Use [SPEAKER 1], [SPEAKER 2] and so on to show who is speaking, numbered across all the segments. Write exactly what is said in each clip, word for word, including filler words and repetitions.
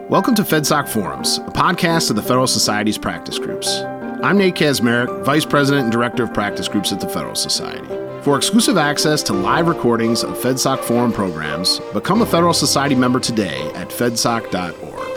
[SPEAKER 1] Welcome to FedSoc Forums, a podcast of the Federal Society's practice groups. I'm Nate Kazmarek, Vice President and Director of Practice Groups at the Federal Society. For exclusive access to live recordings of FedSoc Forum programs, become a Federal Society member today at fedsoc dot org.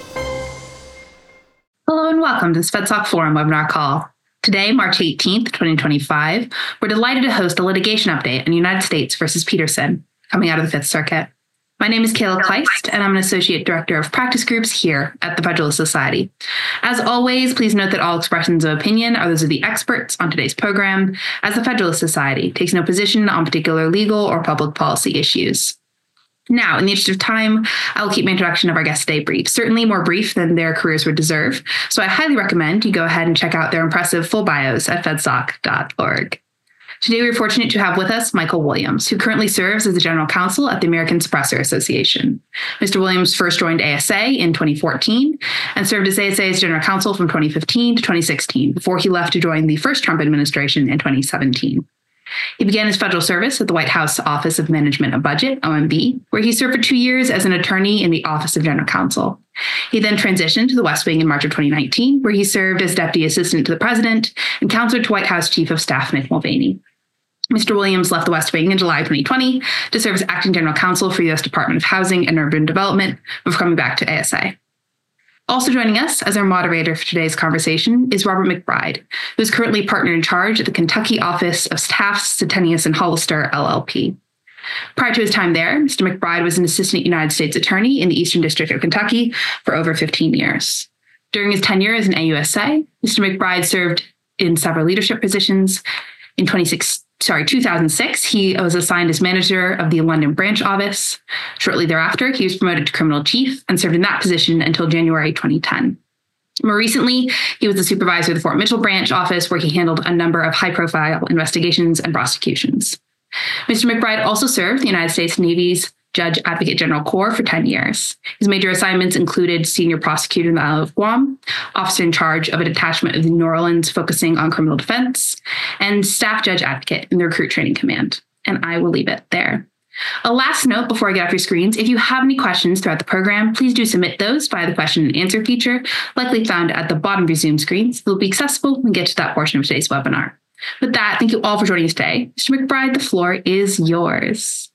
[SPEAKER 2] Hello and welcome to this FedSoc Forum webinar call. Today, March eighteenth, twenty twenty-five, we're delighted to host a litigation update on United States versus Peterson, coming out of the Fifth Circuit. My name is Kayla Kleist, and I'm an Associate Director of Practice Groups here at the Federalist Society. As always, please note that all expressions of opinion are those of the experts on today's program, as the Federalist Society takes no position on particular legal or public policy issues. Now, in the interest of time, I will keep my introduction of our guest today brief, certainly more brief than their careers would deserve, so I highly recommend you go ahead and check out their impressive full bios at fedsoc dot org. Today, we're fortunate to have with us Michael Williams, who currently serves as the General Counsel at the American Suppressor Association. Mister Williams first joined A S A in twenty fourteen and served as A S A's General Counsel from twenty fifteen to twenty sixteen before he left to join the first Trump administration in twenty seventeen. He began his federal service at the White House Office of Management and Budget, O M B, where he served for two years as an attorney in the Office of General Counsel. He then transitioned to the West Wing in March of twenty nineteen, where he served as Deputy Assistant to the President and Counselor to White House Chief of Staff Mick Mulvaney. Mister Williams left the West Wing in July twenty twenty to serve as Acting General Counsel for U S Department of Housing and Urban Development before coming back to A S A. Also joining us as our moderator for today's conversation is Robert McBride, who is currently partner in charge at the Kentucky Office of Taft, Stettinius, and Hollister, L L P. Prior to his time there, Mister McBride was an Assistant United States Attorney in the Eastern District of Kentucky for over fifteen years. During his tenure as an A U S A, Mister McBride served in several leadership positions. In twenty-six, sorry, two thousand six, he was assigned as manager of the London branch office. Shortly thereafter, he was promoted to criminal chief and served in that position until January twenty ten. More recently, he was the supervisor of the Fort Mitchell branch office, where he handled a number of high-profile investigations and prosecutions. Mister McBride also served the United States Navy's Judge Advocate General Corps for ten years. His major assignments included senior prosecutor in the Isle of Guam, officer in charge of a detachment of the New Orleans focusing on criminal defense, and staff judge advocate in the Recruit Training Command. And I will leave it there. A last note before I get off your screens, if you have any questions throughout the program, please do submit those via the question and answer feature, likely found at the bottom of your Zoom screens. They'll be accessible when we get to that portion of today's webinar. With that, thank you all for joining us today. Mister McBride, the floor is yours.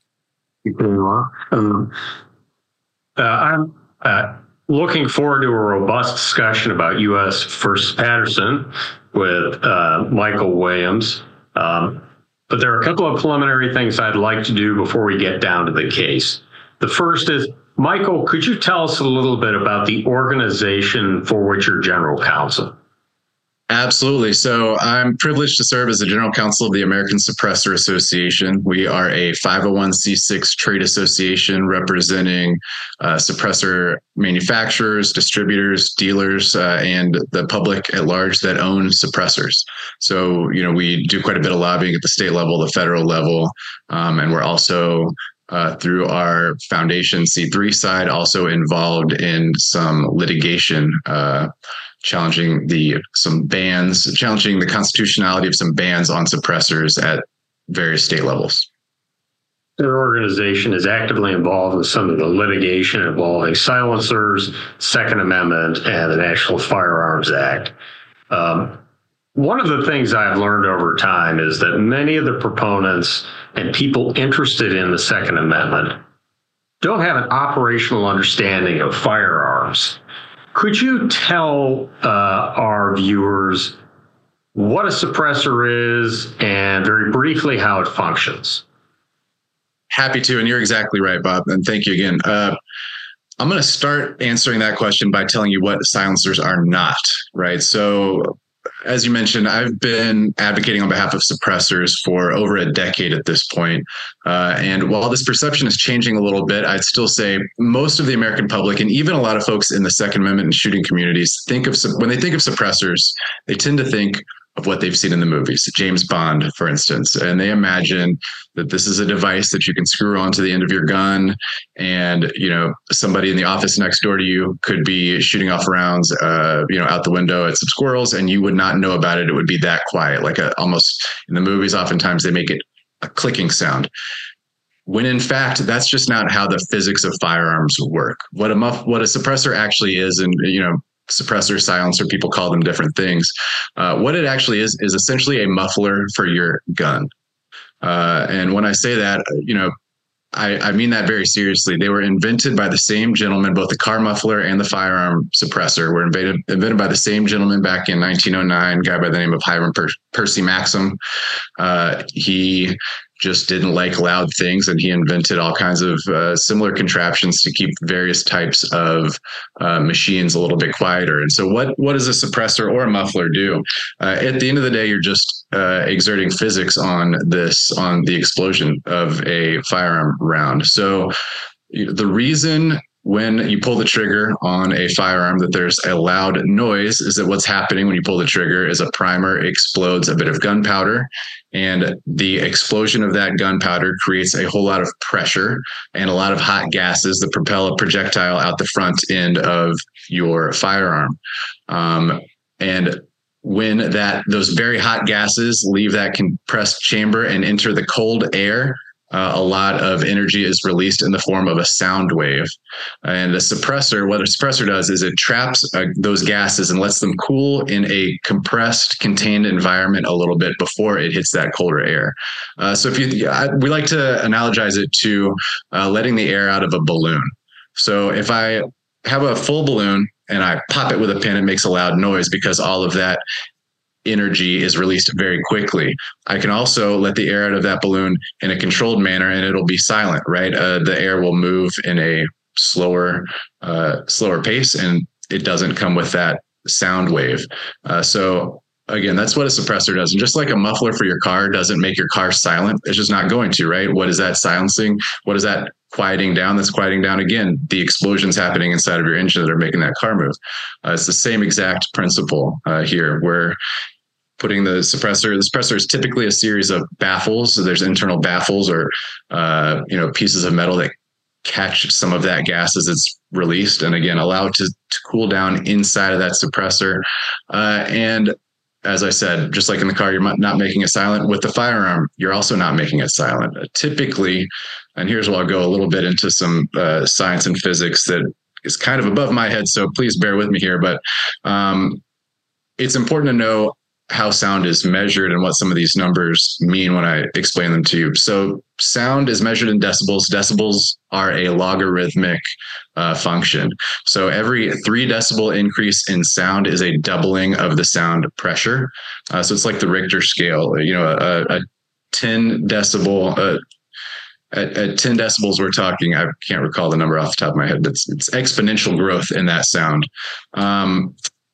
[SPEAKER 3] Um, uh, I'm uh, looking forward to a robust discussion about U S versus Patterson with uh, Michael Williams. Um, but there are a couple of preliminary things I'd like to do before we get down to the case. The first is, Michael, could you tell us a little bit about the organization for which you're general counsel?
[SPEAKER 4] Absolutely. So I'm privileged to serve as the General Counsel of the American Suppressor Association. We are a five oh one c six trade association representing uh, suppressor manufacturers, distributors, dealers, uh, and the public at large that own suppressors. So, you know, we do quite a bit of lobbying at the state level, the federal level, um, and we're also Uh, through our foundation C three side, also involved in some litigation, uh, challenging the some bans, challenging the constitutionality of some bans on suppressors at various state levels.
[SPEAKER 3] Their organization is actively involved in some of the litigation involving silencers, Second Amendment, and the National Firearms Act. Um, One of the things I've learned over time is that many of the proponents and people interested in the Second Amendment don't have an operational understanding of firearms. Could you tell uh, our viewers what a suppressor is and very briefly how it functions?
[SPEAKER 4] Happy to, and you're exactly right, Bob, and thank you again. Uh, I'm going to start answering that question by telling you what silencers are not, right? So, as you mentioned, I've been advocating on behalf of suppressors for over a decade at this point. Uh, and while this perception is changing a little bit, I'd still say most of the American public, and even a lot of folks in the Second Amendment and shooting communities, think of when they think of suppressors, they tend to think of what they've seen in the movies, James Bond, for instance, and they imagine that this is a device that you can screw onto the end of your gun, and you know somebody in the office next door to you could be shooting off rounds, uh, you know, out the window at some squirrels, and you would not know about it. It would be that quiet, like a, almost in the movies. Oftentimes, they make it a clicking sound. when in fact, that's just not how the physics of firearms work. What a muff, what a suppressor actually is, and you know, suppressor, silencer, people call them different things. Uh, what it actually is, is essentially a muffler for your gun. Uh, and when I say that, you know, I, I mean that very seriously. They were invented by the same gentleman. Both the car muffler and the firearm suppressor were invented, invented by the same gentleman back in nineteen oh nine, a guy by the name of Hiram per- Percy Maxim. Uh, he just didn't like loud things, and he invented all kinds of uh, similar contraptions to keep various types of uh, machines a little bit quieter. And so what, what does a suppressor or a muffler do? Uh, at the end of the day, you're just uh, exerting physics on this, on the explosion of a firearm round. So the reason when you pull the trigger on a firearm that there's a loud noise is that what's happening when you pull the trigger is a primer explodes a bit of gunpowder, and the explosion of that gunpowder creates a whole lot of pressure and a lot of hot gases that propel a projectile out the front end of your firearm. Um, and when that those very hot gases leave that compressed chamber and enter the cold air, Uh, a lot of energy is released in the form of a sound wave. And a suppressor, what a suppressor does is it traps uh, those gases and lets them cool in a compressed, contained environment a little bit before it hits that colder air. Uh, so if you, I, we like to analogize it to uh, letting the air out of a balloon. So if I have a full balloon and I pop it with a pin, it makes a loud noise because all of that energy is released very quickly. I can also let the air out of that balloon in a controlled manner and it'll be silent, right? Uh, the air will move in a slower, uh, slower pace, and it doesn't come with that sound wave. Uh, so again, that's what a suppressor does. And just like a muffler for your car doesn't make your car silent, it's just not going to, right? What is that silencing? What is that quieting down? That's quieting down, again, the explosions happening inside of your engine that are making that car move. Uh, it's the same exact principle uh, here, where putting the suppressor, the suppressor is typically a series of baffles. So there's internal baffles or, uh, you know, pieces of metal that catch some of that gas as it's released. And again, allow it to, to cool down inside of that suppressor. Uh, and as I said, just like in the car, you're not making it silent. With the firearm, you're also not making it silent. Uh, typically, and here's where I'll go a little bit into some uh, science and physics that is kind of above my head, so please bear with me here. But um, it's important to know how sound is measured and what some of these numbers mean when I explain them to you. So sound is measured in decibels. Decibels are a logarithmic uh, function. So every three decibel increase in sound is a doubling of the sound pressure. Uh, so it's like the Richter scale, you know, a, a ten decibel, uh, At, at ten decibels, we're talking, I can't recall the number off the top of my head, but it's, it's exponential growth in that sound. Um,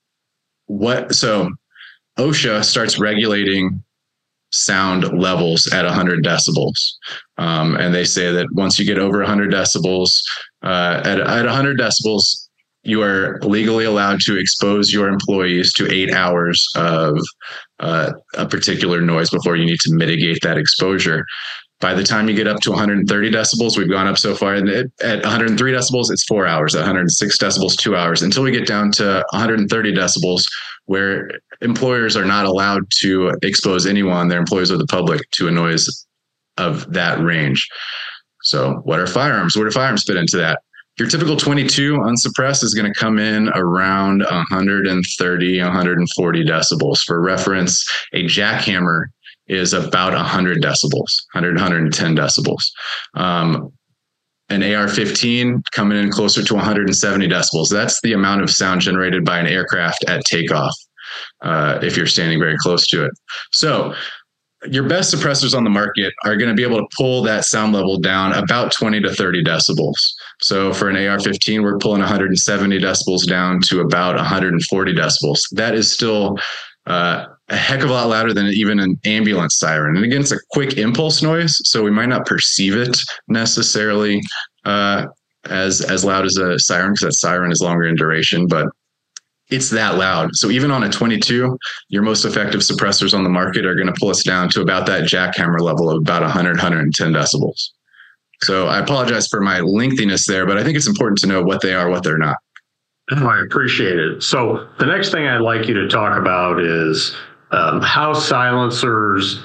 [SPEAKER 4] what, so OSHA starts regulating sound levels at one hundred decibels. Um, and they say that once you get over one hundred decibels, uh, at, at one hundred decibels, you are legally allowed to expose your employees to eight hours of uh, a particular noise before you need to mitigate that exposure. By the time you get up to one hundred thirty decibels, we've gone up so far. And at one hundred three decibels, it's four hours. At one hundred six decibels, two hours, until we get down to one hundred thirty decibels, where employers are not allowed to expose anyone, their employees or the public, to a noise of that range. So what are firearms? Where do firearms fit into that? Your typical twenty-two unsuppressed is going to come in around one hundred thirty, one hundred forty decibels. For reference, a jackhammer is about one hundred decibels, one hundred, one hundred ten decibels. Um, an A R fifteen coming in closer to one hundred seventy decibels. That's the amount of sound generated by an aircraft at takeoff, uh, if you're standing very close to it. So your best suppressors on the market are going to be able to pull that sound level down about twenty to thirty decibels. So for an A R fifteen, we're pulling one hundred seventy decibels down to about one hundred forty decibels. That is still uh, a heck of a lot louder than even an ambulance siren. And again, it's a quick impulse noise, so we might not perceive it necessarily uh, as, as loud as a siren, because that siren is longer in duration, but it's that loud. So even on a twenty-two, your most effective suppressors on the market are going to pull us down to about that jackhammer level of about one hundred, one hundred ten decibels. So I apologize for my lengthiness there, but I think it's important to know what they are, what they're not.
[SPEAKER 3] Oh, I appreciate it. So the next thing I'd like you to talk about is um, how silencers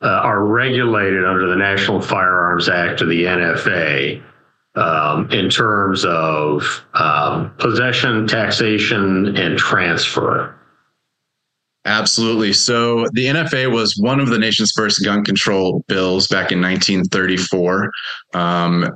[SPEAKER 3] uh, are regulated under the National Firearms Act of the N F A um, in terms of um, possession, taxation, and transfer.
[SPEAKER 4] Absolutely. So the N F A was one of the nation's first gun control bills back in nineteen thirty-four. Um,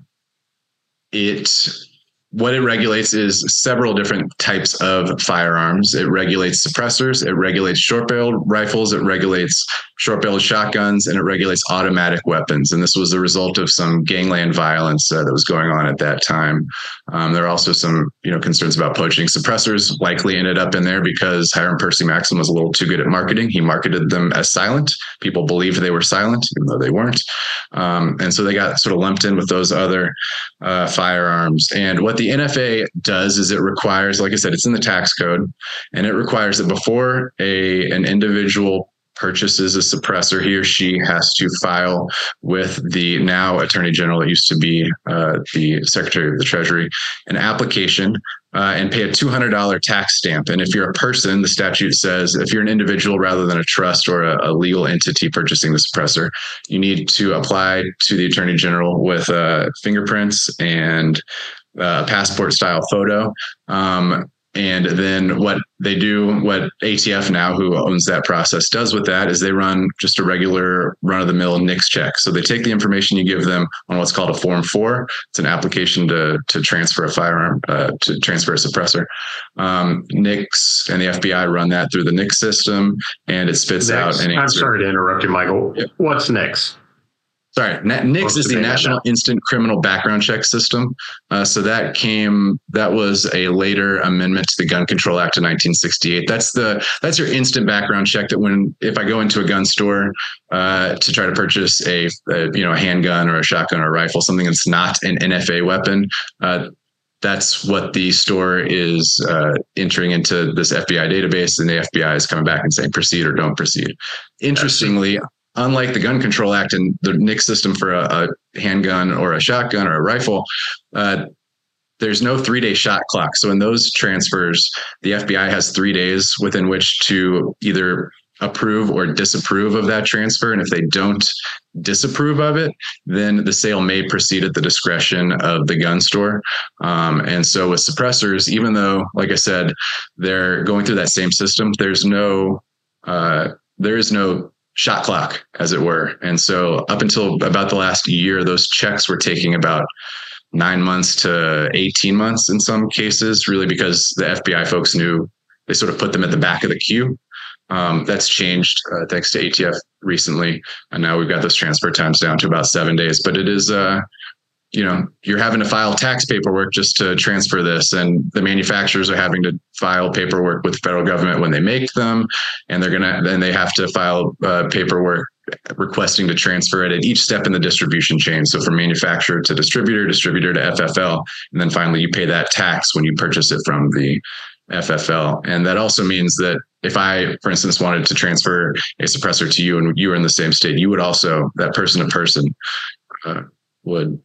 [SPEAKER 4] it What it regulates is several different types of firearms. It regulates suppressors, it regulates short-barreled rifles, it regulates short-barreled shotguns, and it regulates automatic weapons. And this was the result of some gangland violence uh, that was going on at that time. Um, there are also some, you know, concerns about poaching. Suppressors likely ended up in there because Hiram Percy Maxim was a little too good at marketing. He marketed them as silent. People believed they were silent, even though they weren't. Um, and so they got sort of lumped in with those other uh, firearms. And what the N F A does is it requires, like I said, it's in the tax code, and it requires that before a an individual purchases a suppressor, he or she has to file with the now Attorney General, it used to be uh, the Secretary of the Treasury, an application uh, and pay a two hundred dollars tax stamp. And if you're a person, the statute says if you're an individual rather than a trust or a, a legal entity purchasing the suppressor, you need to apply to the Attorney General with uh, fingerprints and a passport style photo. Um, And then what they do, what A T F now, who owns that process, does with that is they run just a regular run-of-the-mill N I C S check. So they take the information you give them on what's called a Form four. It's an application to to transfer a firearm, uh, to transfer a suppressor. Um, N I C S and the F B I run that through the N I C S system, and it spits
[SPEAKER 3] N I C S,
[SPEAKER 4] out an answer.
[SPEAKER 3] I'm sorry to interrupt you, Michael. Yep. What's N I C S?
[SPEAKER 4] Sorry, N I C S is the National Instant Criminal Background Check System. Uh, so that came, that was a later amendment to the Gun Control Act of nineteen sixty-eight. That's the that's your instant background check that when, if I go into a gun store uh, to try to purchase a, a, you know, a handgun or a shotgun or a rifle, something that's not an N F A weapon, uh, that's what the store is uh, entering into this F B I database, and the F B I is coming back and saying proceed or don't proceed. Interestingly, unlike the Gun Control Act and the N I C S system for a, a handgun or a shotgun or a rifle, uh, there's no three-day shot clock. So in those transfers, the F B I has three days within which to either approve or disapprove of that transfer. And if they don't disapprove of it, then the sale may proceed at the discretion of the gun store. Um, and so with suppressors, even though, like I said, they're going through that same system, there's no, uh, there is no shot clock, as it were. And so up until about the last year, those checks were taking about nine months to eighteen months in some cases, really because the F B I folks knew they sort of put them at the back of the queue. Um, that's changed uh, thanks to A T F recently. And now we've got those transfer times down to about seven days. But it is, uh, you know, you're having to file tax paperwork just to transfer this, and the manufacturers are having to file paperwork with the federal government when they make them, and they're gonna then they have to file uh, paperwork requesting to transfer it at each step in the distribution chain. So from manufacturer to distributor, distributor to F F L, and then finally you pay that tax when you purchase it from the F F L. And that also means that if I, for instance, wanted to transfer a suppressor to you and you were in the same state, you would also, that person to person uh, would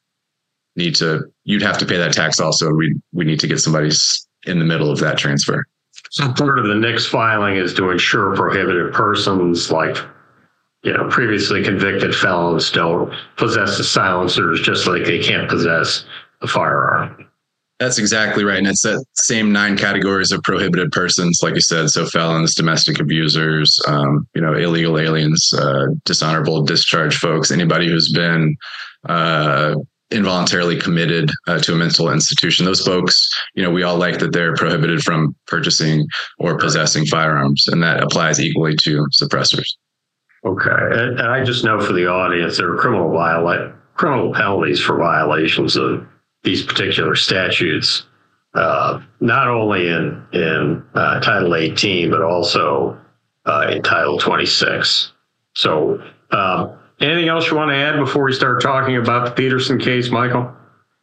[SPEAKER 4] need to, you'd have to pay that tax also. We we need to get somebody in the middle of that transfer.
[SPEAKER 3] So part of the N I C S filing is to ensure prohibited persons like, you know, previously convicted felons don't possess the silencers, just like they can't possess a firearm.
[SPEAKER 4] That's exactly right. And it's that same nine categories of prohibited persons, like you said. So felons, domestic abusers, um, you know, illegal aliens, uh, dishonorable discharge folks, anybody who's been uh, involuntarily committed uh, to a mental institution. Those folks, you know, we all like that they're prohibited from purchasing or possessing firearms, and that applies equally to suppressors.
[SPEAKER 3] Okay. And, and I just know for the audience, there are criminal viola- criminal penalties for violations of these particular statutes, uh, not only in, in uh, Title eighteen, but also uh, in Title twenty-six. So um, anything else you want to add before we start talking about the Peterson case, Michael?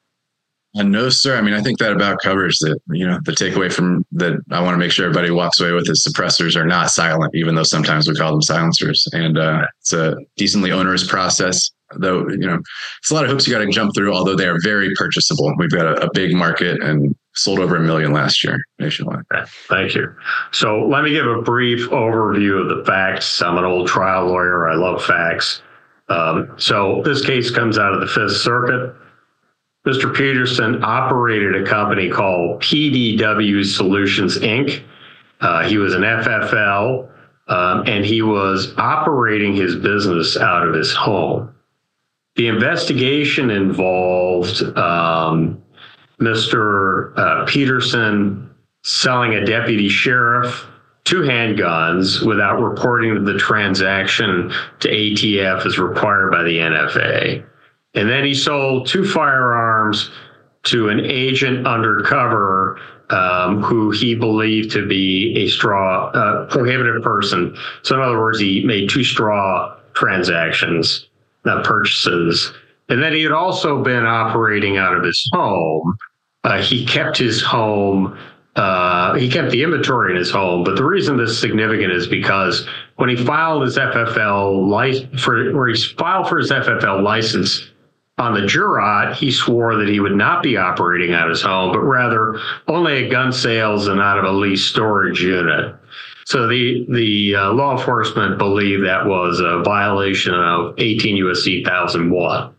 [SPEAKER 4] Uh, no, sir. I mean, I think that about covers it. You know, the takeaway from that I want to make sure everybody walks away with is suppressors are not silent, even though sometimes we call them silencers. And uh, it's a decently onerous process, though, you know, it's a lot of hoops you got to jump through, although they are very purchasable. We've got a, a big market and sold over a million last year nationwide.
[SPEAKER 3] Thank you. So let me give a brief overview of the facts. I'm an old trial lawyer. I love facts. Um, so this case comes out of the Fifth Circuit. Mister Peterson operated a company called P D W Solutions, Incorporated. Uh, he was an F F L, um, and he was operating his business out of his home. The investigation involved um, Mister Uh, Peterson selling a deputy sheriff two handguns without reporting the transaction to A T F as required by the N F A. And then he sold two firearms to an agent undercover um, who he believed to be a straw uh, prohibited person. So in other words, he made two straw transactions, not purchases. And then he had also been operating out of his home. Uh, he kept his home, uh, he kept the inventory in his home. But the reason this is significant is because when he filed his F F L license, for, where he filed for his F F L license on the Jurat, he swore that he would not be operating out of his home, but rather only at gun sales and out of a leased storage unit. So the the uh, law enforcement believed that was a violation of eighteen U S C one thousand one.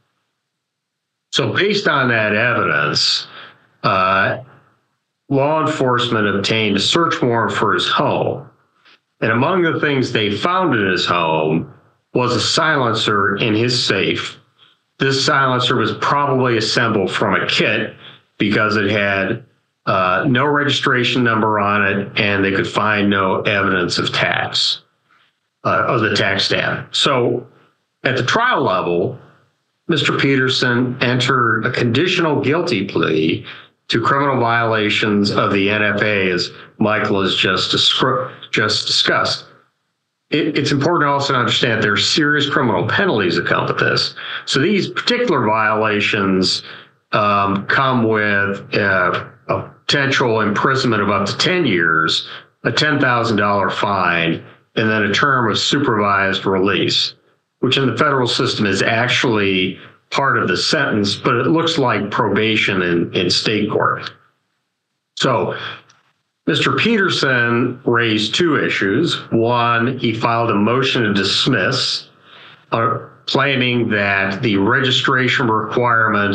[SPEAKER 3] So based on that evidence, uh, law enforcement obtained a search warrant for his home. And among the things they found in his home was a silencer in his safe. This silencer was probably assembled from a kit because it had uh, no registration number on it, and they could find no evidence of tax, uh, of the tax stamp. So at the trial level, Mister Peterson entered a conditional guilty plea to criminal violations of the N F A, as Michael has just, descri- just discussed. It, it's important also to understand there are serious criminal penalties that come with this. So these particular violations um, come with uh, a potential imprisonment of up to ten years, a ten thousand dollars fine, and then a term of supervised release, which in the federal system is actually part of the sentence, but it looks like probation in, in state court. So Mister Peterson raised two issues. One, he filed a motion to dismiss, uh, claiming that the registration requirement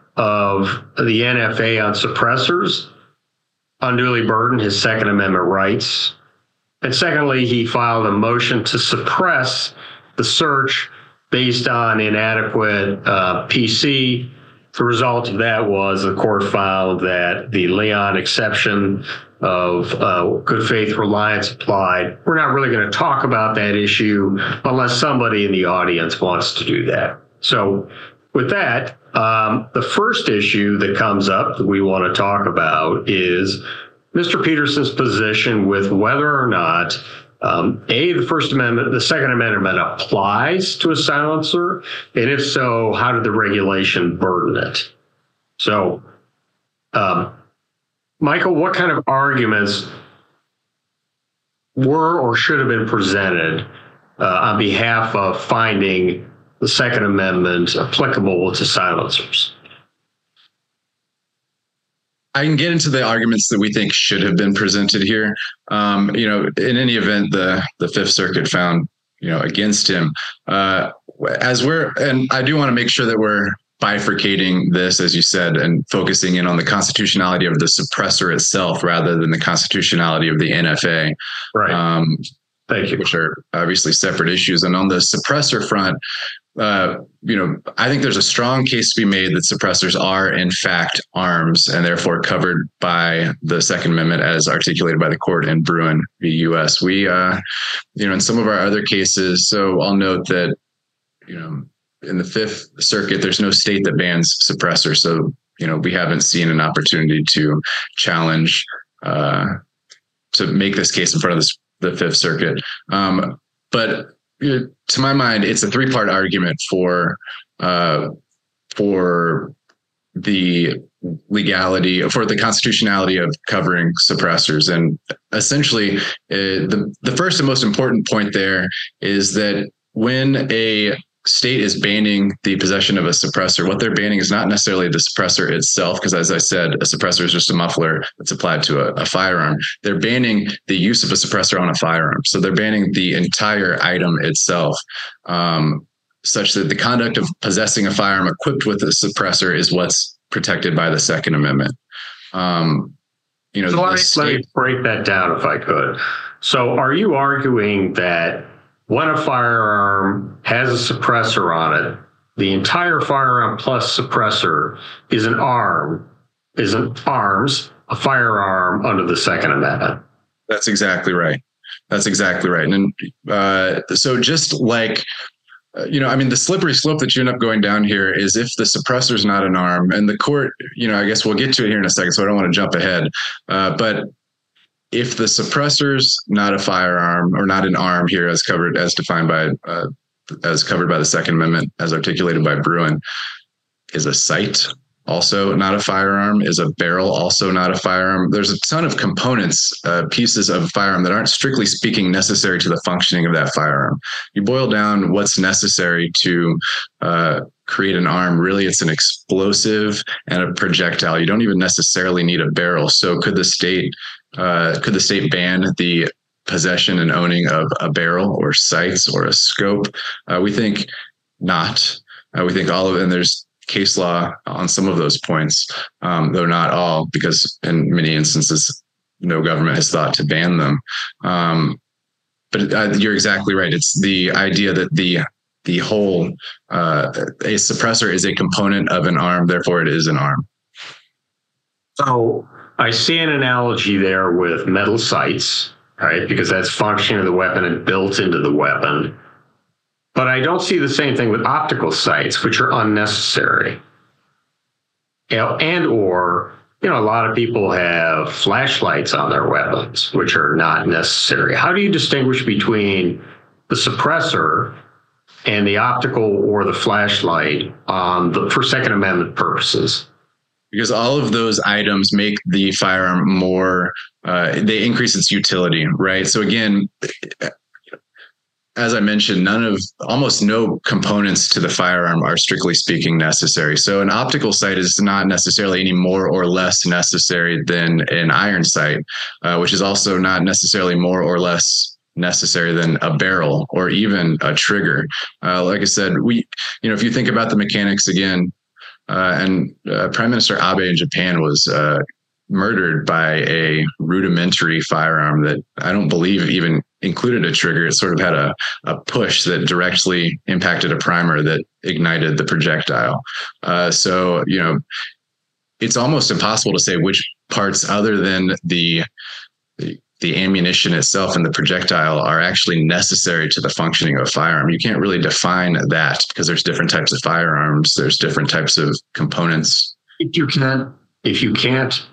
[SPEAKER 3] of the N F A on suppressors unduly burdened his Second Amendment rights. And secondly, he filed a motion to suppress the search based on inadequate uh, P C. The result of that was the court found that the Leon exception of uh, good faith reliance applied. We're not really going to talk about that issue unless somebody in the audience wants to do that. So with that, um, the first issue that comes up that we want to talk about is Mister Peterson's position with whether or not Um, A, the First Amendment, the Second Amendment applies to a silencer, and if so, how did the regulation burden it? So, um, Michael, what kind of arguments were or should have been presented uh, on behalf of finding the Second Amendment applicable to silencers?
[SPEAKER 4] I can get into the arguments that we think should have been presented here. Um, you know, in any event, the the Fifth Circuit found, you know, against him. Uh, as we're, and I do want to make sure that we're bifurcating this, as you said, and focusing in on the constitutionality of the suppressor itself rather than the constitutionality of the N F A.
[SPEAKER 3] Right.
[SPEAKER 4] Um,
[SPEAKER 3] Thank you.
[SPEAKER 4] Which are obviously separate issues. And on the suppressor front, Uh, you know, I think there's a strong case to be made that suppressors are in fact arms and therefore covered by the Second Amendment as articulated by the court in Bruin v. U S. We, uh, you know, in some of our other cases, so I'll note that, you know, in the Fifth Circuit, there's no state that bans suppressors. So, you know, we haven't seen an opportunity to challenge, uh, to make this case in front of this, the Fifth Circuit. Um, but to my mind, it's a three-part argument for uh, for the legality, for the constitutionality of covering suppressors. And essentially, uh, the, the first and most important point there is that when a state is banning the possession of a suppressor, what they're banning is not necessarily the suppressor itself, because as I said, a suppressor is just a muffler that's applied to a, a firearm. They're banning the use of a suppressor on a firearm. So they're banning the entire item itself, um, such that the conduct of possessing a firearm equipped with a suppressor is what's protected by the Second Amendment. Um, you know,
[SPEAKER 3] so let,
[SPEAKER 4] state-
[SPEAKER 3] let me break that down if I could. So are you arguing that when a firearm has a suppressor on it, the entire firearm plus suppressor is an arm, is an arms, a firearm under the Second Amendment?
[SPEAKER 4] That's exactly right. That's exactly right. And uh, so just like, uh, you know, I mean, the slippery slope that you end up going down here is if the suppressor is not an arm, and the court, you know, I guess we'll get to it here in a second, so I don't want to jump ahead. Uh, but if the suppressor's not a firearm or not an arm here, as covered, as defined by, uh, as covered by the Second Amendment, as articulated by Bruen, is a sight also not a firearm? Is a barrel also not a firearm? There's a ton of components, uh, pieces of firearm that aren't strictly speaking necessary to the functioning of that firearm. You boil down what's necessary to uh, create an arm. Really, it's an explosive and a projectile. You don't even necessarily need a barrel. So could the state uh, could the state ban the possession and owning of a barrel or sights or a scope? Uh, we think not. Uh, we think all of it, and there's case law on some of those points, um, though not all, because in many instances, no government has thought to ban them. Um, but uh, you're exactly right. It's the idea that the the whole uh, a suppressor is a component of an arm, therefore it is an arm.
[SPEAKER 3] So I see an analogy there with metal sights, right? Because that's functioning of the weapon and built into the weapon. But I don't see the same thing with optical sights, which are unnecessary. You know, and or, you know, a lot of people have flashlights on their weapons, which are not necessary. How do you distinguish between the suppressor and the optical or the flashlight on the, for Second Amendment purposes?
[SPEAKER 4] Because all of those items make the firearm more, uh, they increase its utility, right? So again, as I mentioned, none of, almost no components to the firearm are strictly speaking necessary. So an optical sight is not necessarily any more or less necessary than an iron sight, uh, which is also not necessarily more or less necessary than a barrel or even a trigger. Uh, like I said, we, you know, if you think about the mechanics again, uh, and uh, Prime Minister Abe in Japan was uh, murdered by a rudimentary firearm that I don't believe even included a trigger. It sort of had a, a push that directly impacted a primer that ignited the projectile. Uh, so, you know, it's almost impossible to say which parts other than the, the the ammunition itself and the projectile are actually necessary to the functioning of a firearm. You can't really define that because there's different types of firearms. There's different types of components.
[SPEAKER 3] If you can't, if you can't,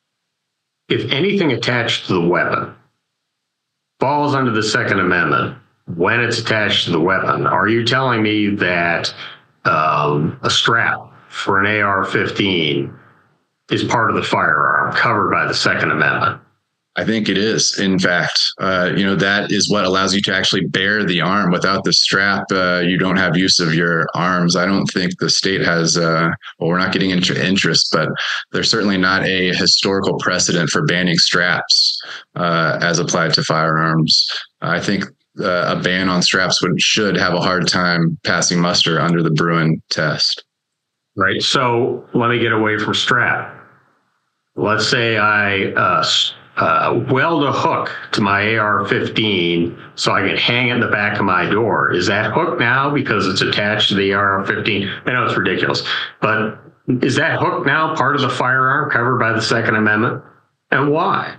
[SPEAKER 3] if anything attached to the weapon falls under the Second Amendment when it's attached to the weapon, are you telling me that um, a strap for an A R fifteen is part of the firearm covered by the Second Amendment?
[SPEAKER 4] I think it is. In fact, uh, you know, that is what allows you to actually bear the arm. Without the strap, uh, you don't have use of your arms. I don't think the state has, uh, well, we're not getting into interest, but there's certainly not a historical precedent for banning straps uh, as applied to firearms. I think uh, a ban on straps would should have a hard time passing muster under the Bruen test.
[SPEAKER 3] Right. So let me get away from strap. Let's say I uh, uh, weld a hook to my A R fifteen so I can hang it in the back of my door. Is that hook now because it's attached to the A R fifteen? I know it's ridiculous, but is that hook now part of the firearm covered by the Second Amendment? And why?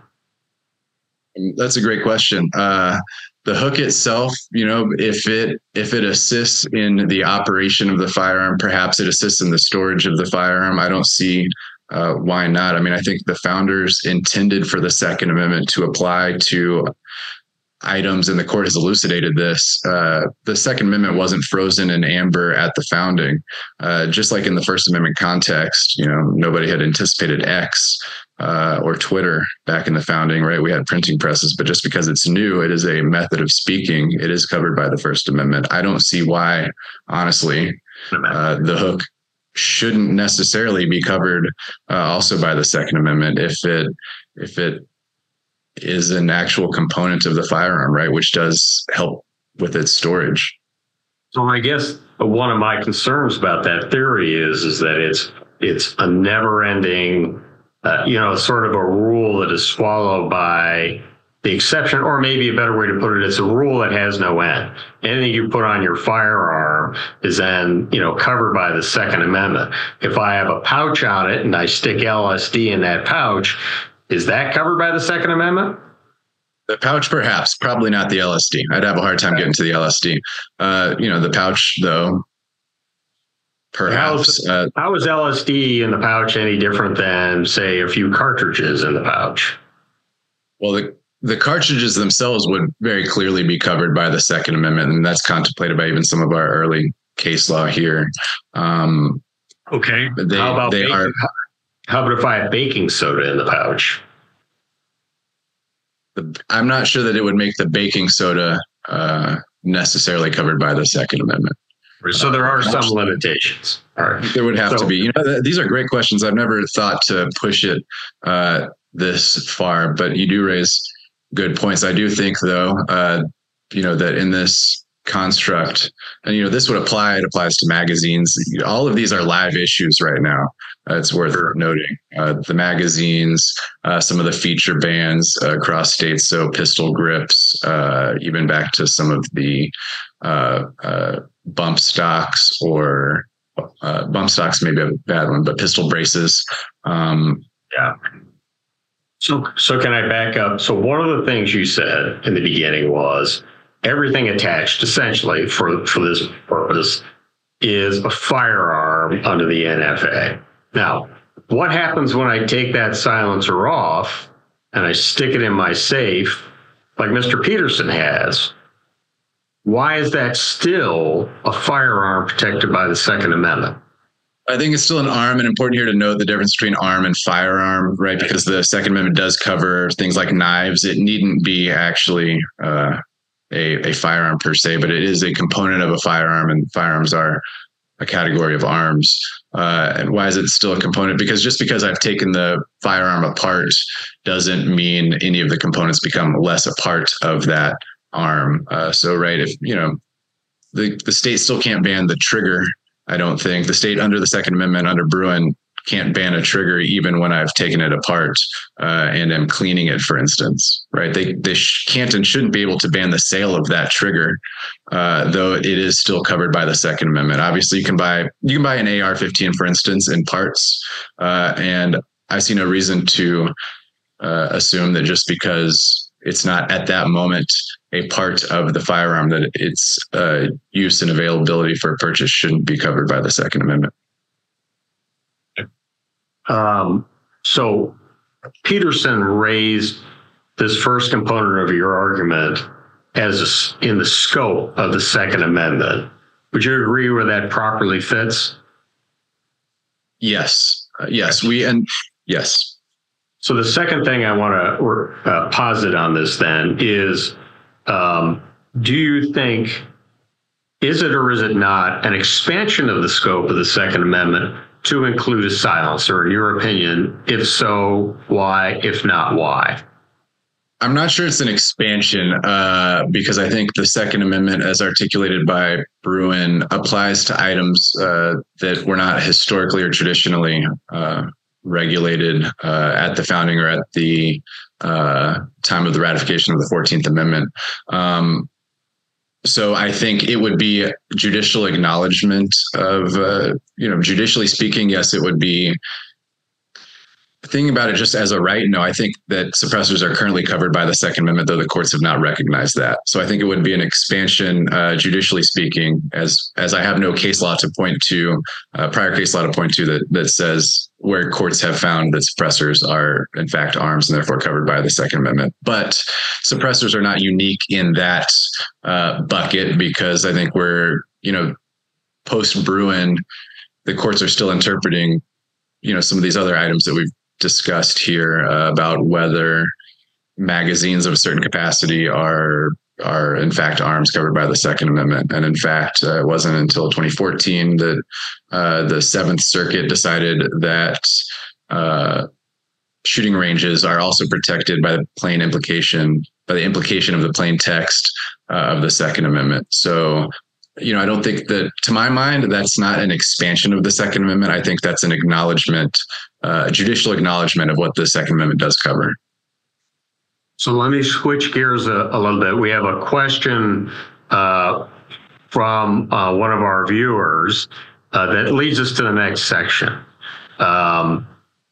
[SPEAKER 4] That's a great question. Uh, the hook itself, you know, if it if it assists in the operation of the firearm, perhaps it assists in the storage of the firearm. I don't see uh, why not. I mean, I think the founders intended for the Second Amendment to apply to items, and the court has elucidated this. Uh, the Second Amendment wasn't frozen in amber at the founding. Uh, just like in the First Amendment context, you know, nobody had anticipated X. uh, or Twitter back in the founding, right? We had printing presses, but just because it's new, it is a method of speaking. It is covered by the First Amendment. I don't see why, honestly, uh, the hook shouldn't necessarily be covered uh, also by the Second Amendment if it if it is an actual component of the firearm, right? Which does help with its storage.
[SPEAKER 3] So I guess one of my concerns about that theory is is that it's it's a never-ending, uh, you know, sort of a rule that is swallowed by the exception, or maybe a better way to put it, it's a rule that has no end. Anything you put on your firearm is then, you know, covered by the Second Amendment. If I have a pouch on it and I stick L S D in that pouch, is that covered by the Second Amendment?
[SPEAKER 4] The pouch, perhaps, probably not the L S D. I'd have a hard time getting to the L S D. Uh, you know, the pouch, though, perhaps.
[SPEAKER 3] How is,
[SPEAKER 4] uh,
[SPEAKER 3] how is L S D in the pouch any different than, say, a few cartridges in the pouch?
[SPEAKER 4] Well, the The cartridges themselves would very clearly be covered by the Second Amendment, and that's contemplated by even some of our early case law here. Um,
[SPEAKER 3] okay.
[SPEAKER 4] They,
[SPEAKER 3] how about
[SPEAKER 4] they
[SPEAKER 3] baking,
[SPEAKER 4] are,
[SPEAKER 3] how about if I have baking soda in the pouch?
[SPEAKER 4] I'm not sure that it would make the baking soda uh, necessarily covered by the Second Amendment.
[SPEAKER 3] So there are some limitations. All right.
[SPEAKER 4] There would have
[SPEAKER 3] so,
[SPEAKER 4] to be. You know, th- these are great questions. I've never thought to push it uh, this far, but you do raise good points. I do think, though, uh, you know, that in this construct, and, you know, this would apply, it applies to magazines. All of these are live issues right now. Uh, it's worth noting. Uh, the magazines, uh, some of the feature bans uh, across states, so pistol grips, uh, even back to some of the uh, uh, bump stocks or uh, bump stocks, maybe a bad one, but pistol braces. Um,
[SPEAKER 3] yeah. So, so can I back up? So one of the things you said in the beginning was everything attached, essentially, for, for this purpose, is a firearm under the N F A. Now, what happens when I take that silencer off and I stick it in my safe, like Mister Peterson has? Why is that still a firearm protected by the Second Amendment?
[SPEAKER 4] I think it's still an arm, and important here to note the difference between arm and firearm, right? Because the Second Amendment does cover things like knives. It needn't be actually uh, a, a firearm per se, but it is a component of a firearm, and firearms are a category of arms. Uh, and why is it still a component? Because just because I've taken the firearm apart doesn't mean any of the components become less a part of that arm. Uh, so, right, if, you know, the, the state still can't ban the trigger. I don't think the state under the Second Amendment under Bruen can't ban a trigger even when I've taken it apart uh, and am cleaning it, for instance, right? They they sh- can't and shouldn't be able to ban the sale of that trigger, uh, though it is still covered by the Second Amendment. Obviously, you can buy you can buy an A R fifteen, for instance, in parts, uh, and I see no reason to uh, assume that just because it's not at that moment a part of the firearm that its uh, use and availability for purchase shouldn't be covered by the Second Amendment.
[SPEAKER 3] Um, so Peterson raised this first component of your argument as a, in the scope of the Second Amendment. Would you agree where that properly fits?
[SPEAKER 4] Yes. Uh, yes. We and yes.
[SPEAKER 3] So the second thing I want to uh, posit on this then is, um, do you think, is it or is it not an expansion of the scope of the Second Amendment to include a silencer, in your opinion? If so, why? If not, why?
[SPEAKER 4] I'm not sure it's an expansion uh, because I think the Second Amendment, as articulated by Bruen, applies to items uh, that were not historically or traditionally uh, regulated uh, at the founding or at the uh, time of the ratification of the fourteenth Amendment. Um, so I think it would be judicial acknowledgement of, uh, you know, judicially speaking, yes, it would be. Thinking about it just as a right, no, I think that suppressors are currently covered by the Second Amendment, though the courts have not recognized that. So I think it would be an expansion, uh, judicially speaking, as as I have no case law to point to, uh, prior case law to point to that that says where courts have found that suppressors are in fact arms and therefore covered by the Second Amendment. But suppressors are not unique in that uh, bucket because I think we're, you know, post Bruen, the courts are still interpreting, you know, some of these other items that we've discussed here uh, about whether magazines of a certain capacity are are in fact arms covered by the Second Amendment. And in fact, uh, it wasn't until twenty fourteen that uh, the Seventh Circuit decided that uh, shooting ranges are also protected by the plain implication, by the implication of the plain text uh, of the Second Amendment. So, you know, I don't think that, to my mind, that's not an expansion of the Second Amendment. I think that's an acknowledgement, uh, a judicial acknowledgement of what the Second Amendment does cover.
[SPEAKER 3] So let me switch gears a, a little bit. We have a question uh, from uh, one of our viewers uh, that leads us to the next section, um,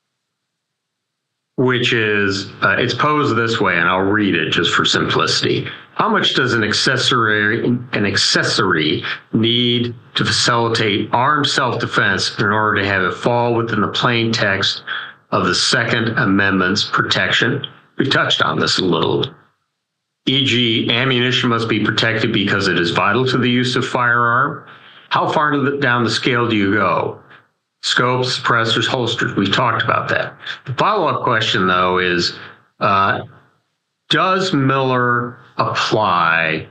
[SPEAKER 3] which is, uh, it's posed this way, and I'll read it just for simplicity. How much does an accessory, an accessory need to facilitate armed self-defense in order to have it fall within the plain text of the Second Amendment's protection? We touched on this a little. for example, ammunition must be protected because it is vital to the use of firearm. How far down the scale do you go? Scopes, suppressors, holsters. We talked about that. The follow-up question, though, is uh, does Miller apply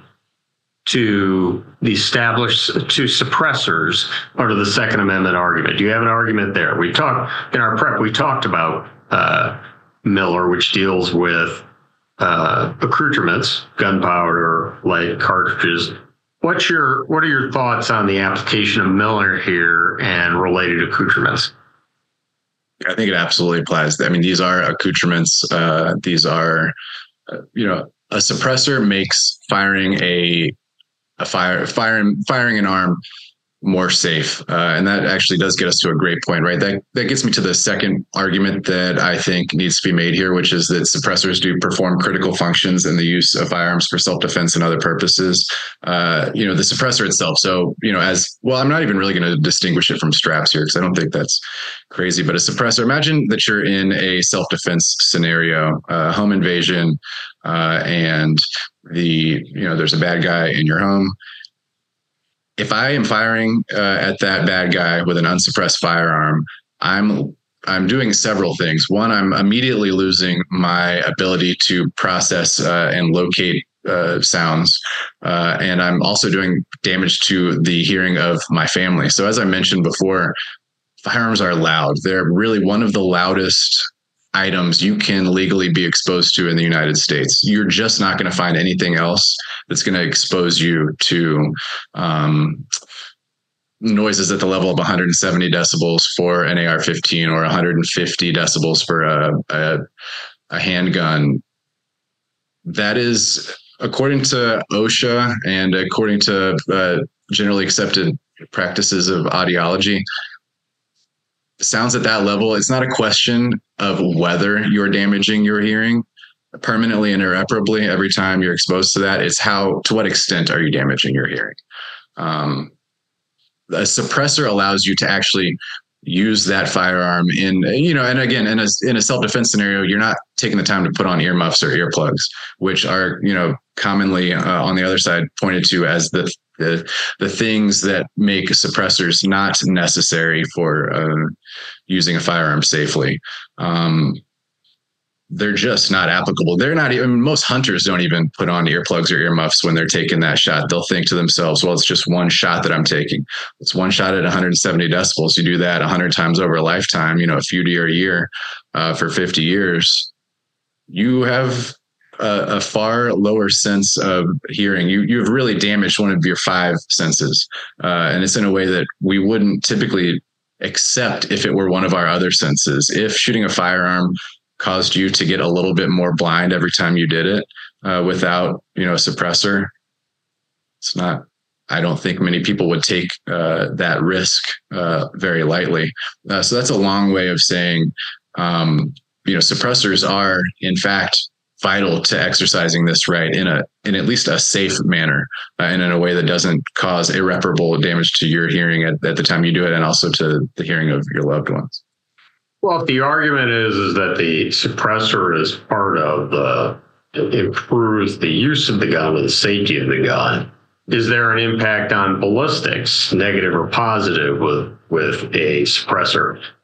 [SPEAKER 3] to the established to suppressors under the Second Amendment argument? Do you have an argument there? We talked in our prep. We talked about uh, Miller, which deals with uh, accoutrements, gunpowder, lead, cartridges. What's your what are your thoughts on the application of Miller here and related accoutrements?
[SPEAKER 4] I think it absolutely applies. I mean, these are accoutrements. Uh, these are, uh, you know, a suppressor makes firing a a fire firing firing an arm more safe, uh, and that actually does get us to a great point, right? That that gets me to the second argument that I think needs to be made here, which is that suppressors do perform critical functions in the use of firearms for self-defense and other purposes. Uh, you know, the suppressor itself. So, you know, as well, I'm not even really going to distinguish it from straps here because I don't think that's crazy. But a suppressor, imagine that you're in a self-defense scenario, uh, home invasion, uh, and the you know there's a bad guy in your home. If I am firing uh, at that bad guy with an unsuppressed firearm, I'm I'm doing several things. One, I'm immediately losing my ability to process uh, and locate uh, sounds, uh, and I'm also doing damage to the hearing of my family. So, as I mentioned before, firearms are loud. They're really one of the loudest items you can legally be exposed to in the United States. You're just not going to find anything else that's going to expose you to um, noises at the level of one hundred seventy decibels for an A R fifteen or one hundred fifty decibels for a, a, a handgun. That is, according to OSHA and according to uh, generally accepted practices of audiology, sounds at that level, it's not a question of whether you're damaging your hearing permanently and irreparably every time you're exposed to that. It's how, to what extent are you damaging your hearing? Um, a suppressor allows you to actually use that firearm in, you know, and again, in a, in a self-defense scenario, you're not taking the time to put on earmuffs or earplugs, which are, you know, commonly uh, on the other side pointed to as the The, the things that make suppressors not necessary for uh, using a firearm safely. Um, they're just not applicable. They're not even, most hunters don't even put on earplugs or earmuffs when they're taking that shot. They'll think to themselves, well, it's just one shot that I'm taking. It's one shot at one hundred seventy decibels. You do that one hundred times over a lifetime, you know, a few deer a year uh, for fifty years. You have A, a far lower sense of hearing. You you've really damaged one of your five senses, uh, and it's in a way that we wouldn't typically accept if it were one of our other senses. If shooting a firearm caused you to get a little bit more blind every time you did it uh, without, you know, a suppressor, it's not. I don't think many people would take uh, that risk uh, very lightly. Uh, so that's a long way of saying, um, you know, suppressors are in fact vital to exercising this right in a in at least a safe manner uh, and in a way that doesn't cause irreparable damage to your hearing at, at the time you do it, and also to the hearing of your loved ones.
[SPEAKER 3] Well, if the argument is is that the suppressor is part of the improves the use of the gun or the safety of the gun, is there an impact on ballistics, negative or positive, with with a suppressor?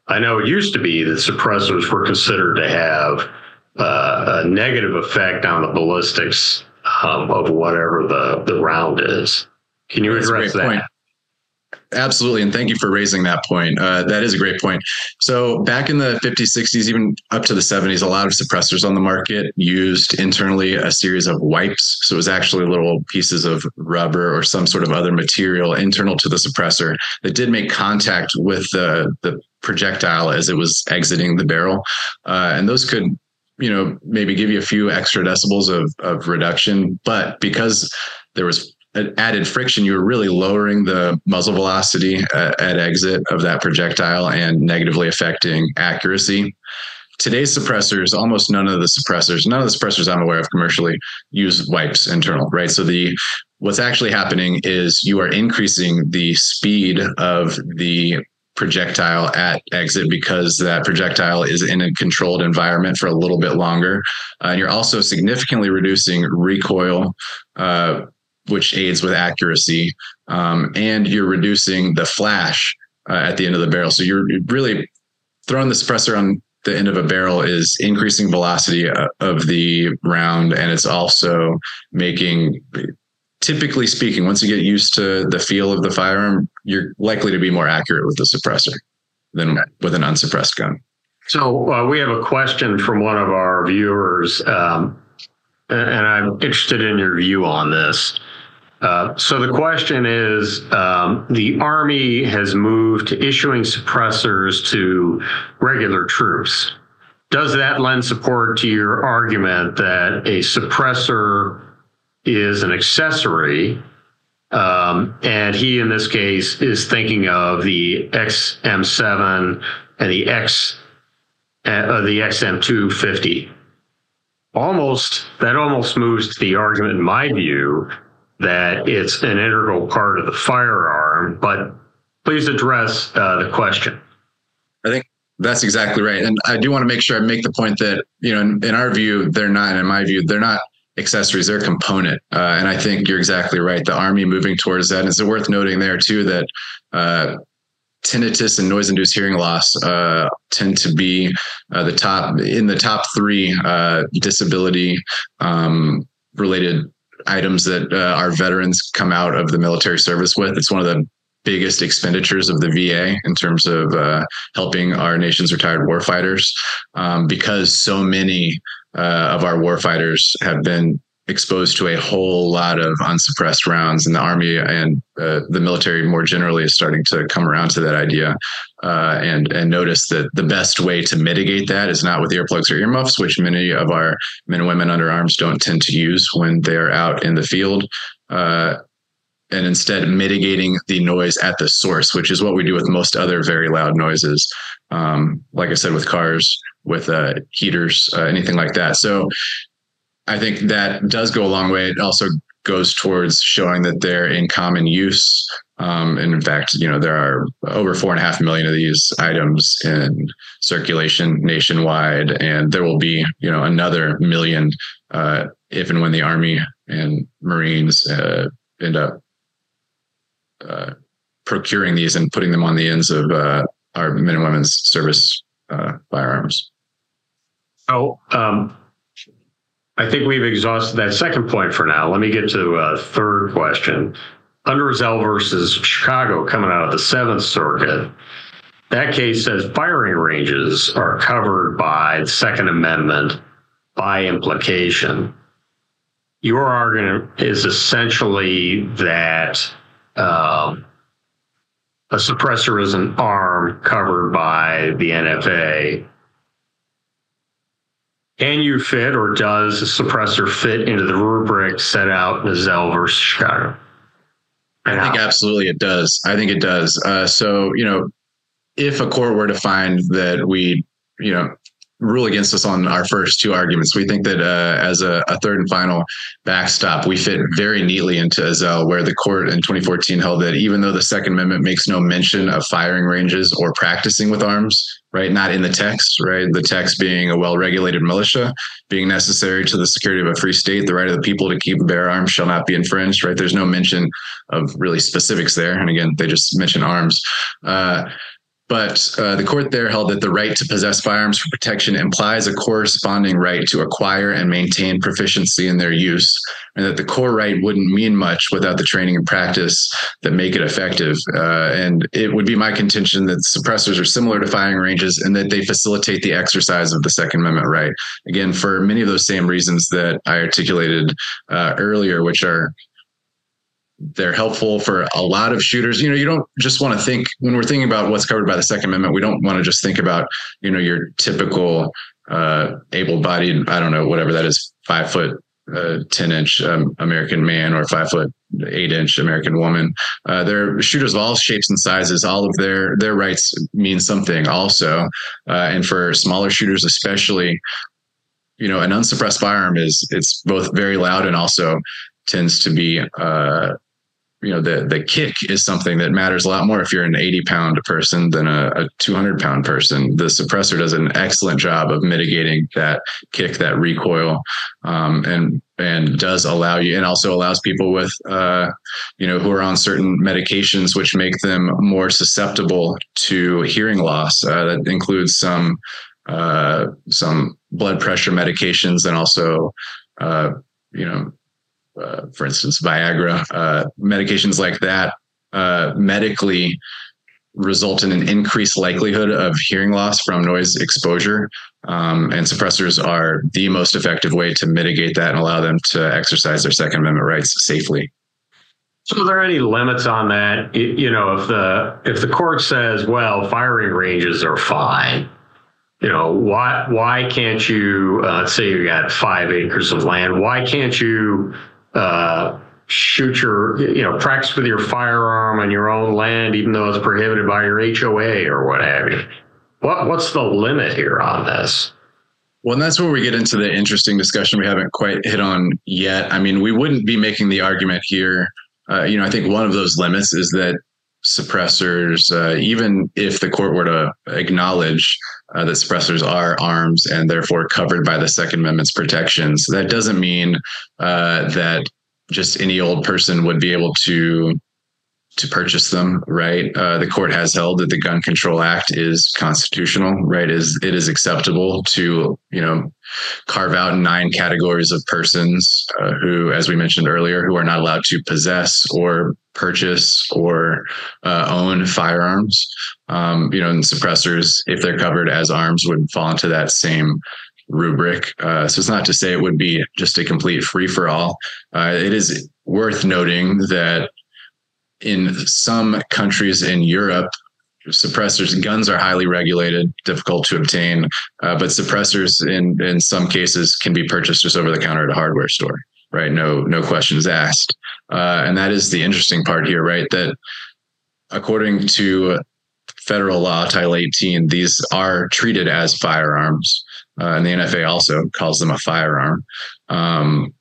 [SPEAKER 3] I know it used to be that suppressors were considered to have uh, a negative effect on the ballistics um, of whatever the, the round is. Can you
[SPEAKER 4] That's a
[SPEAKER 3] address
[SPEAKER 4] great
[SPEAKER 3] that?
[SPEAKER 4] point. Absolutely. And thank you for raising that point. Uh, that is a great point. So back in the fifties, sixties, even up to the seventies, a lot of suppressors on the market used internally a series of wipes. So it was actually little pieces of rubber or some sort of other material internal to the suppressor that did make contact with the, the projectile as it was exiting the barrel. Uh, and those could, you know, maybe give you a few extra decibels of, of reduction. But because there was added friction, you were really lowering the muzzle velocity at, at exit of that projectile and negatively affecting accuracy. Today's suppressors, almost none of the suppressors, none of the suppressors I'm aware of commercially use wipes internal, right? So the what's actually happening is you are increasing the speed of the projectile at exit because that projectile is in a controlled environment for a little bit longer. Uh, and you're also significantly reducing recoil, uh, which aids with accuracy, um, and you're reducing the flash uh, at the end of the barrel. So you're really throwing the suppressor on the end of a barrel is increasing velocity of the round, and it's also making, typically speaking, once you get used to the feel of the firearm, you're likely to be more accurate with the suppressor than with an unsuppressed gun.
[SPEAKER 3] So uh, we have a question from one of our viewers, um, and I'm interested in your view on this. Uh, so the question is, um, the Army has moved to issuing suppressors to regular troops. Does that lend support to your argument that a suppressor is an accessory? Um, and he, in this case, is thinking of the X M seven and the X, uh, the X M two fifty. Almost, that almost moves to the argument, in my view, that it's an integral part of the firearm, but please address uh, the question.
[SPEAKER 4] I think that's exactly right. And I do want to make sure I make the point that, you know, in, in our view, they're not, and in my view, they're not accessories, they're a component. Uh, and I think you're exactly right. The Army moving towards that. And it's worth noting there too, that uh, tinnitus and noise-induced hearing loss uh, tend to be uh, the top, in the top three uh, disability um, related items that uh, our veterans come out of the military service with. It's one of the biggest expenditures of the V A in terms of uh, helping our nation's retired warfighters, um, because so many uh, of our warfighters have been exposed to a whole lot of unsuppressed rounds, and the Army and uh, the military more generally is starting to come around to that idea uh, and and notice that the best way to mitigate that is not with earplugs or earmuffs, which many of our men and women under arms don't tend to use when they're out in the field, uh, and instead mitigating the noise at the source, which is what we do with most other very loud noises, um, like I said, with cars, with uh, heaters, uh, anything like that. So I think that does go a long way. It also goes towards showing that they're in common use. Um, and in fact, you know, there are over four and a half million of these items in circulation nationwide, and there will be, you know, another million uh, if and when the Army and Marines uh, end up uh, procuring these and putting them on the ends of uh, our men and women's service uh, firearms.
[SPEAKER 3] Oh, um, I think we've exhausted that second point for now. Let me get to a third question. Under Zell versus Chicago, coming out of the Seventh Circuit, that case says firing ranges are covered by the Second Amendment by implication. Your argument is essentially that um, a suppressor is an arm covered by the N F A. Can you fit, or does a suppressor fit into the rubric set out in Zell versus Chicago?
[SPEAKER 4] And I think how? Absolutely it does. I think it does. Uh, so, you know, if a court were to find that we, you know, rule against us on our first two arguments, we think that uh, as a, a third and final backstop, we fit very neatly into Zell, where the court in twenty fourteen held that even though the Second Amendment makes no mention of firing ranges or practicing with arms, right, not in the text, right, the text being a well-regulated militia, being necessary to the security of a free state, the right of the people to keep and bear arms shall not be infringed, right? There's no mention of really specifics there. And again, they just mention arms. Uh, But uh, the court there held that the right to possess firearms for protection implies a corresponding right to acquire and maintain proficiency in their use, and that the core right wouldn't mean much without the training and practice that make it effective. Uh, and it would be my contention that suppressors are similar to firing ranges and that they facilitate the exercise of the Second Amendment right. Again, for many of those same reasons that I articulated uh, earlier, which are they're helpful for a lot of shooters. You know, you don't just want to think when we're thinking about what's covered by the Second Amendment, we don't want to just think about, you know, your typical uh, able-bodied, I don't know, whatever that is, five foot, uh, ten inch um, American man or five foot, eight inch American woman. Uh, they're shooters of all shapes and sizes. All of their, their rights mean something also. Uh, and for smaller shooters, especially, you know, an unsuppressed firearm is, it's both very loud and also tends to be, uh, you know, the, the kick is something that matters a lot more if you're an eighty pound person than a, a two hundred pound person. The suppressor does an excellent job of mitigating that kick, that recoil, um, and, and does allow you, and also allows people with, uh, you know, who are on certain medications, which make them more susceptible to hearing loss. Uh, that includes some, uh, some blood pressure medications and also, uh, you know, Uh, for instance, Viagra, uh, medications like that uh, medically result in an increased likelihood of hearing loss from noise exposure. Um, and suppressors are the most effective way to mitigate that and allow them to exercise their Second Amendment rights safely.
[SPEAKER 3] So are there any limits on that? You know, if the if the court says, well, firing ranges are fine, you know, why why can't you, uh, let's say you got five acres of land, why can't you uh, shoot your, you know, practice with your firearm on your own land, even though it's prohibited by your H O A or what have you? What What's the limit here on this?
[SPEAKER 4] Well, and that's where we get into the interesting discussion we haven't quite hit on yet. I mean, we wouldn't be making the argument here. Uh, you know, I think one of those limits is that suppressors, uh, even if the court were to acknowledge uh, that suppressors are arms and therefore covered by the Second Amendment's protections, that doesn't mean uh, that just any old person would be able to to purchase them, right? Uh, the court has held that the Gun Control Act is constitutional, right? Is it is acceptable to, you know, carve out nine categories of persons uh, who, as we mentioned earlier, who are not allowed to possess or purchase or uh, own firearms. Um, you know, and suppressors, if they're covered as arms, would fall into that same rubric. Uh, so it's not to say it would be just a complete free for all. Uh, it is worth noting that in some countries in Europe, suppressors, guns are highly regulated, difficult to obtain, uh, but suppressors in, in some cases can be purchased just over the counter at a hardware store, right? No, no questions asked. Uh, and that is the interesting part here, right? That according to federal law, Title eighteen, these are treated as firearms. Uh, and the N F A also calls them a firearm. Um,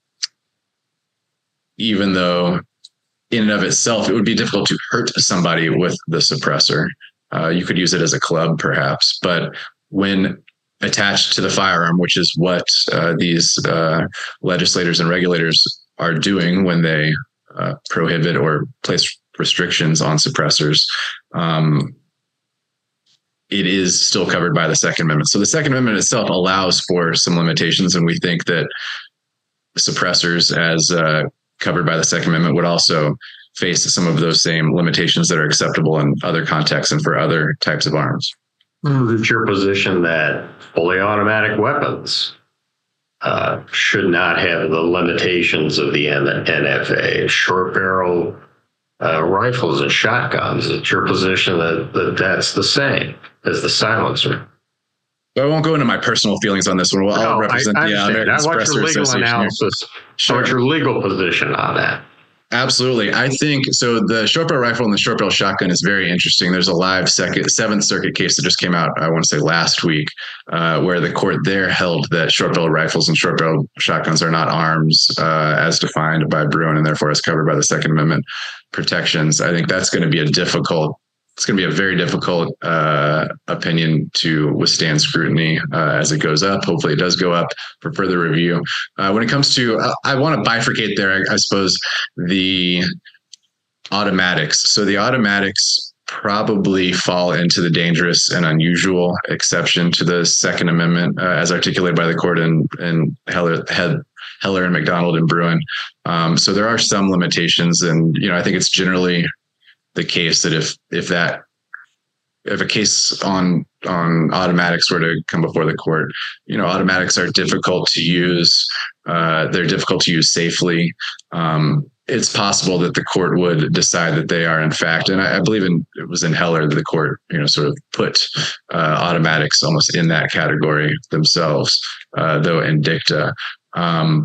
[SPEAKER 4] even though in and of itself, it would be difficult to hurt somebody with the suppressor. Uh, you could use it as a club, perhaps, but when attached to the firearm, which is what uh, these uh, legislators and regulators are doing when they uh, prohibit or place restrictions on suppressors, um, it is still covered by the Second Amendment. So the Second Amendment itself allows for some limitations, and we think that suppressors, as uh, covered by the Second Amendment, would also face some of those same limitations that are acceptable in other contexts and for other types of arms.
[SPEAKER 3] It's your position that fully automatic weapons uh, should not have the limitations of the N F A, short barrel uh, rifles and shotguns. It's your position that, that that's the same as the silencer.
[SPEAKER 4] I won't go into my personal feelings on this one. I'll
[SPEAKER 3] no,
[SPEAKER 4] represent
[SPEAKER 3] I, I
[SPEAKER 4] the uh, American
[SPEAKER 3] I want
[SPEAKER 4] Suppressor
[SPEAKER 3] your legal
[SPEAKER 4] Association
[SPEAKER 3] analysis.
[SPEAKER 4] Sure.
[SPEAKER 3] I want your legal position on that.
[SPEAKER 4] Absolutely. I think so. The short barrel rifle and the short barrel shotgun is very interesting. There's a live second, Seventh Circuit case that just came out, I want to say last week, uh, where the court there held that short barrel rifles and short barrel shotguns are not arms uh, as defined by Bruin and therefore is covered by the Second Amendment protections. I think that's going to be a difficult It's going to be a very difficult uh, opinion to withstand scrutiny uh, as it goes up. Hopefully it does go up for further review. Uh, when it comes to, uh, I want to bifurcate there, I, I suppose, the automatics. So the automatics probably fall into the dangerous and unusual exception to the Second Amendment, uh, as articulated by the court in, in Heller, Head, Heller and McDonald and Bruin. Um, so there are some limitations, and you know, I think it's generally the case that if if that if a case on on automatics were to come before the court, you know, automatics are difficult to use. Uh, they're difficult to use safely. Um, it's possible that the court would decide that they are in fact, and I, I believe in it was in Heller that the court, you know, sort of put uh, automatics almost in that category themselves, uh, though in dicta. Um,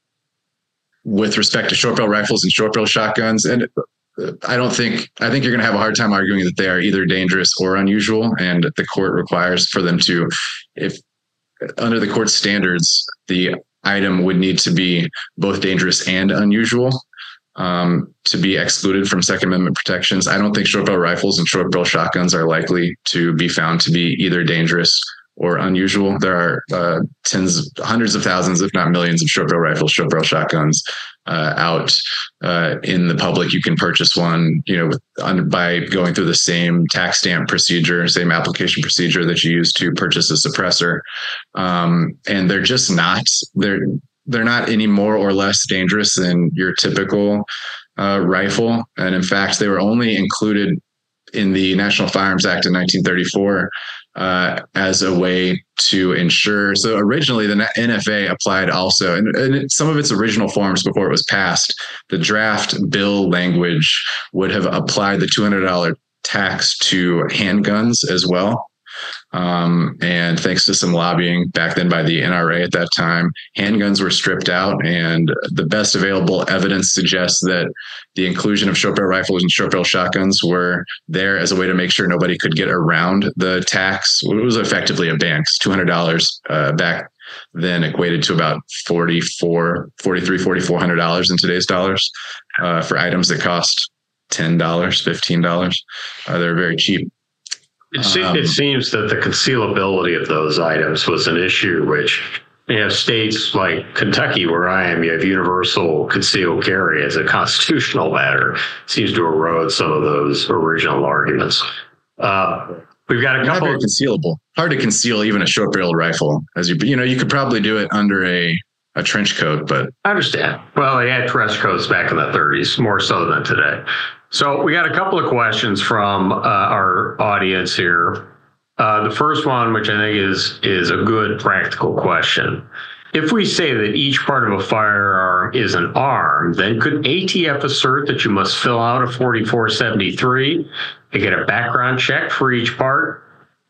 [SPEAKER 4] with respect to short barrel rifles and short barrel shotguns, and I don't think, I think you're going to have a hard time arguing that they are either dangerous or unusual, and the court requires for them to, if under the court standards, the item would need to be both dangerous and unusual um, to be excluded from Second Amendment protections. I don't think short barrel rifles and short barrel shotguns are likely to be found to be either dangerous or unusual. There are uh, tens, hundreds of thousands, if not millions, of short barrel rifles, short barrel shotguns uh, out uh, in the public. You can purchase one, you know, with, un, by going through the same tax stamp procedure, same application procedure that you use to purchase a suppressor, um, and they're just not they're they're not any more or less dangerous than your typical uh, rifle. And in fact, they were only included in the National Firearms Act in nineteen thirty-four. Uh, as a way to ensure. So originally the N F A applied also, and, and some of its original forms before it was passed, the draft bill language would have applied the two hundred dollars tax to handguns as well. Um, and thanks to some lobbying back then by the N R A at that time, handguns were stripped out, and the best available evidence suggests that the inclusion of short barrel rifles and short barrel shotguns were there as a way to make sure nobody could get around the tax. It was effectively a ban, because two hundred dollars uh, back then equated to about forty-four, forty-three, forty-four hundred dollars in today's dollars uh, for items that cost ten dollars, fifteen dollars. Uh, they're very cheap.
[SPEAKER 3] It, se- um, it seems that the concealability of those items was an issue, which you have states like Kentucky, where I am, you have universal concealed carry as a constitutional matter, seems to erode some of those original arguments. Uh, we've got a couple.
[SPEAKER 4] Not very concealable. Hard to conceal even a short barrel rifle, as you you know you could probably do it under a a trench coat, but
[SPEAKER 3] I understand. Well, they had trench coats back in the thirties, more so than today. So we got a couple of questions from uh, our audience here. Uh, the first one, which I think is is a good practical question. If we say that each part of a firearm is an arm, then could A T F assert that you must fill out a forty-four seventy-three and get a background check for each part?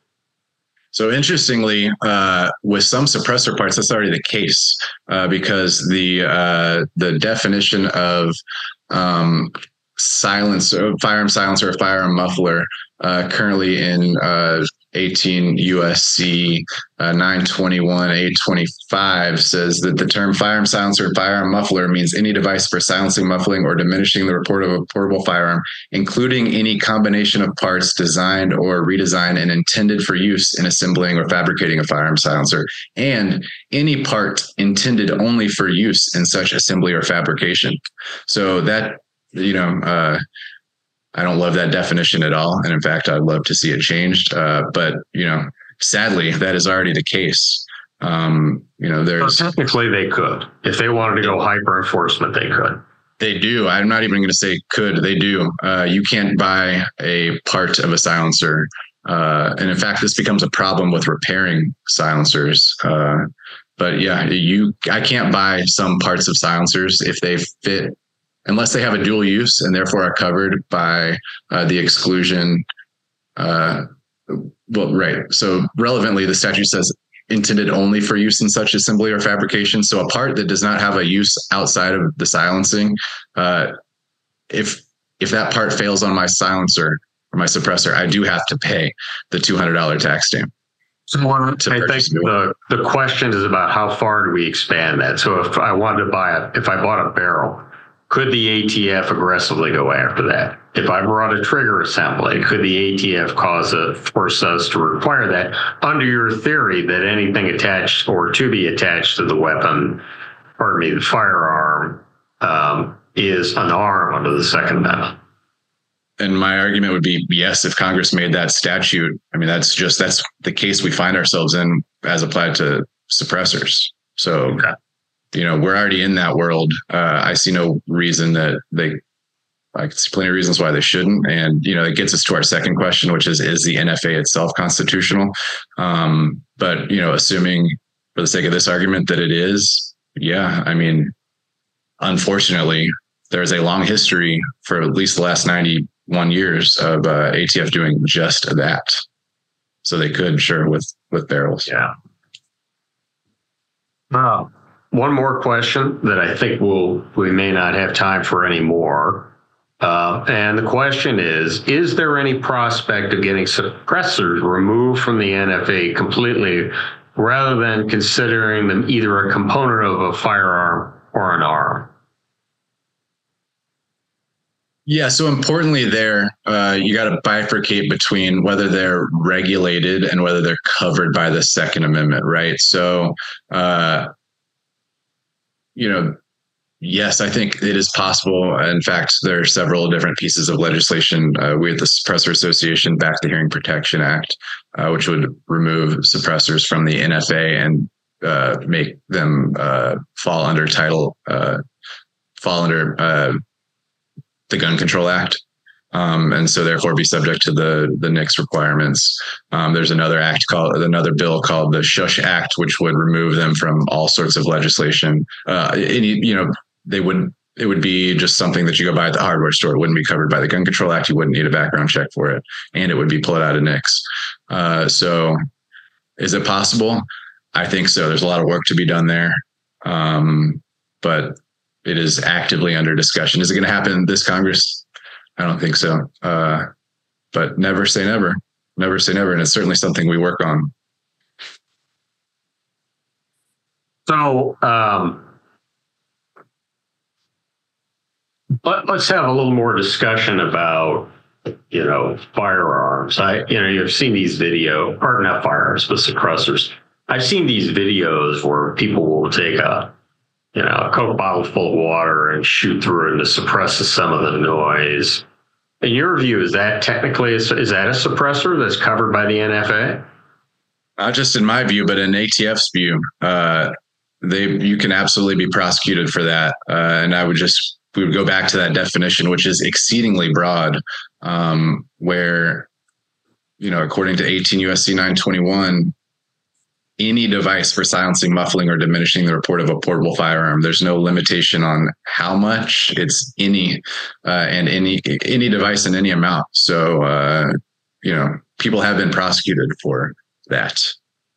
[SPEAKER 4] So interestingly, uh, with some suppressor parts, that's already the case uh, because the uh, the definition of um, silencer, firearm silencer, or firearm muffler, uh, currently in uh, eighteen U S C uh, nine twenty-one A twenty-five says that the term firearm silencer and firearm muffler means any device for silencing, muffling, or diminishing the report of a portable firearm, including any combination of parts designed or redesigned and intended for use in assembling or fabricating a firearm silencer, and any part intended only for use in such assembly or fabrication. So that, you know, uh, I don't love that definition at all. And in fact, I'd love to see it changed. Uh, but, you know, sadly, that is already the case. Um, you know, there's
[SPEAKER 3] well, technically they could. If they wanted to go hyper enforcement, they could.
[SPEAKER 4] They do. I'm not even going to say could. They do. Uh, you can't buy a part of a silencer. Uh, and in fact, this becomes a problem with repairing silencers. Uh, but yeah, you, I can't buy some parts of silencers if they fit, unless they have a dual use and therefore are covered by uh, the exclusion. Uh, well, right. So relevantly, the statute says intended only for use in such assembly or fabrication. So a part that does not have a use outside of the silencing, uh, if if that part fails on my silencer or my suppressor, I do have to pay the two hundred dollars tax stamp.
[SPEAKER 3] So I think the, the question is about how far do we expand that? So if I wanted to buy a, if I bought a barrel, could the A T F aggressively go after that? If I brought a trigger assembly, could the A T F cause a force us to require that under your theory that anything attached or to be attached to the weapon, pardon me, the firearm, um, is an arm under the Second Amendment?
[SPEAKER 4] and my argument would be, yes, if Congress made that statute, I mean, that's just, that's the case we find ourselves in as applied to suppressors. So, okay. you know, we're already in that world. Uh, I see no reason that they, I can see plenty of reasons why they shouldn't. And, you know, it gets us to our second question, which is, is the N F A itself constitutional? Um, but, you know, assuming for the sake of this argument that it is, yeah, I mean, unfortunately, there's a long history for at least the last ninety-one years of uh, A T F doing just that. So they could, sure, with, with barrels.
[SPEAKER 3] Yeah. Uh, one more question that I think we'll, we may not have time for anymore. Uh, and the question is, is there any prospect of getting suppressors removed from the N F A completely rather than considering them either a component of a firearm or an arm?
[SPEAKER 4] Yeah, so importantly there, uh, you got to bifurcate between whether they're regulated and whether they're covered by the Second Amendment, right? So, uh, you know, yes, I think it is possible. In fact, there are several different pieces of legislation. Uh, we at the Suppressor Association backed the Hearing Protection Act, uh, which would remove suppressors from the N F A and uh, make them uh, fall under title, uh, fall under uh, the Gun Control Act. Um, and so therefore be subject to the, the N I C S requirements. Um, there's another act called, another bill called the Shush Act, which would remove them from all sorts of legislation. Uh, any, you know, they wouldn't, it would be just something that you go buy at the hardware store. It wouldn't be covered by the Gun Control Act. You wouldn't need a background check for it. And it would be pulled out of N I C S. Uh, so is it possible? I think so. There's a lot of work to be done there. Um, but it is actively under discussion. Is it going to happen this Congress? I don't think so. Uh, but never say never. Never say never. And it's certainly something we work on.
[SPEAKER 3] So um, let, let's have a little more discussion about, you know, firearms. I, you know, you've seen these video, or not firearms, but suppressors. I've seen these videos where people will take a, you know, a Coke bottle full of water and shoot through it to suppress some of the noise. In your view, is that technically, is, is that a suppressor that's covered by the N F A?
[SPEAKER 4] Not just in my view, but in A T F's view, uh, they you can absolutely be prosecuted for that. Uh, and I would just, we would go back to that definition, which is exceedingly broad, um, where, you know, according to eighteen U S C nine twenty-one, any device for silencing, muffling, or diminishing the report of a portable firearm. There's no limitation on how much. It's any uh, and any any device in any amount. So uh, you know, people have been prosecuted for that.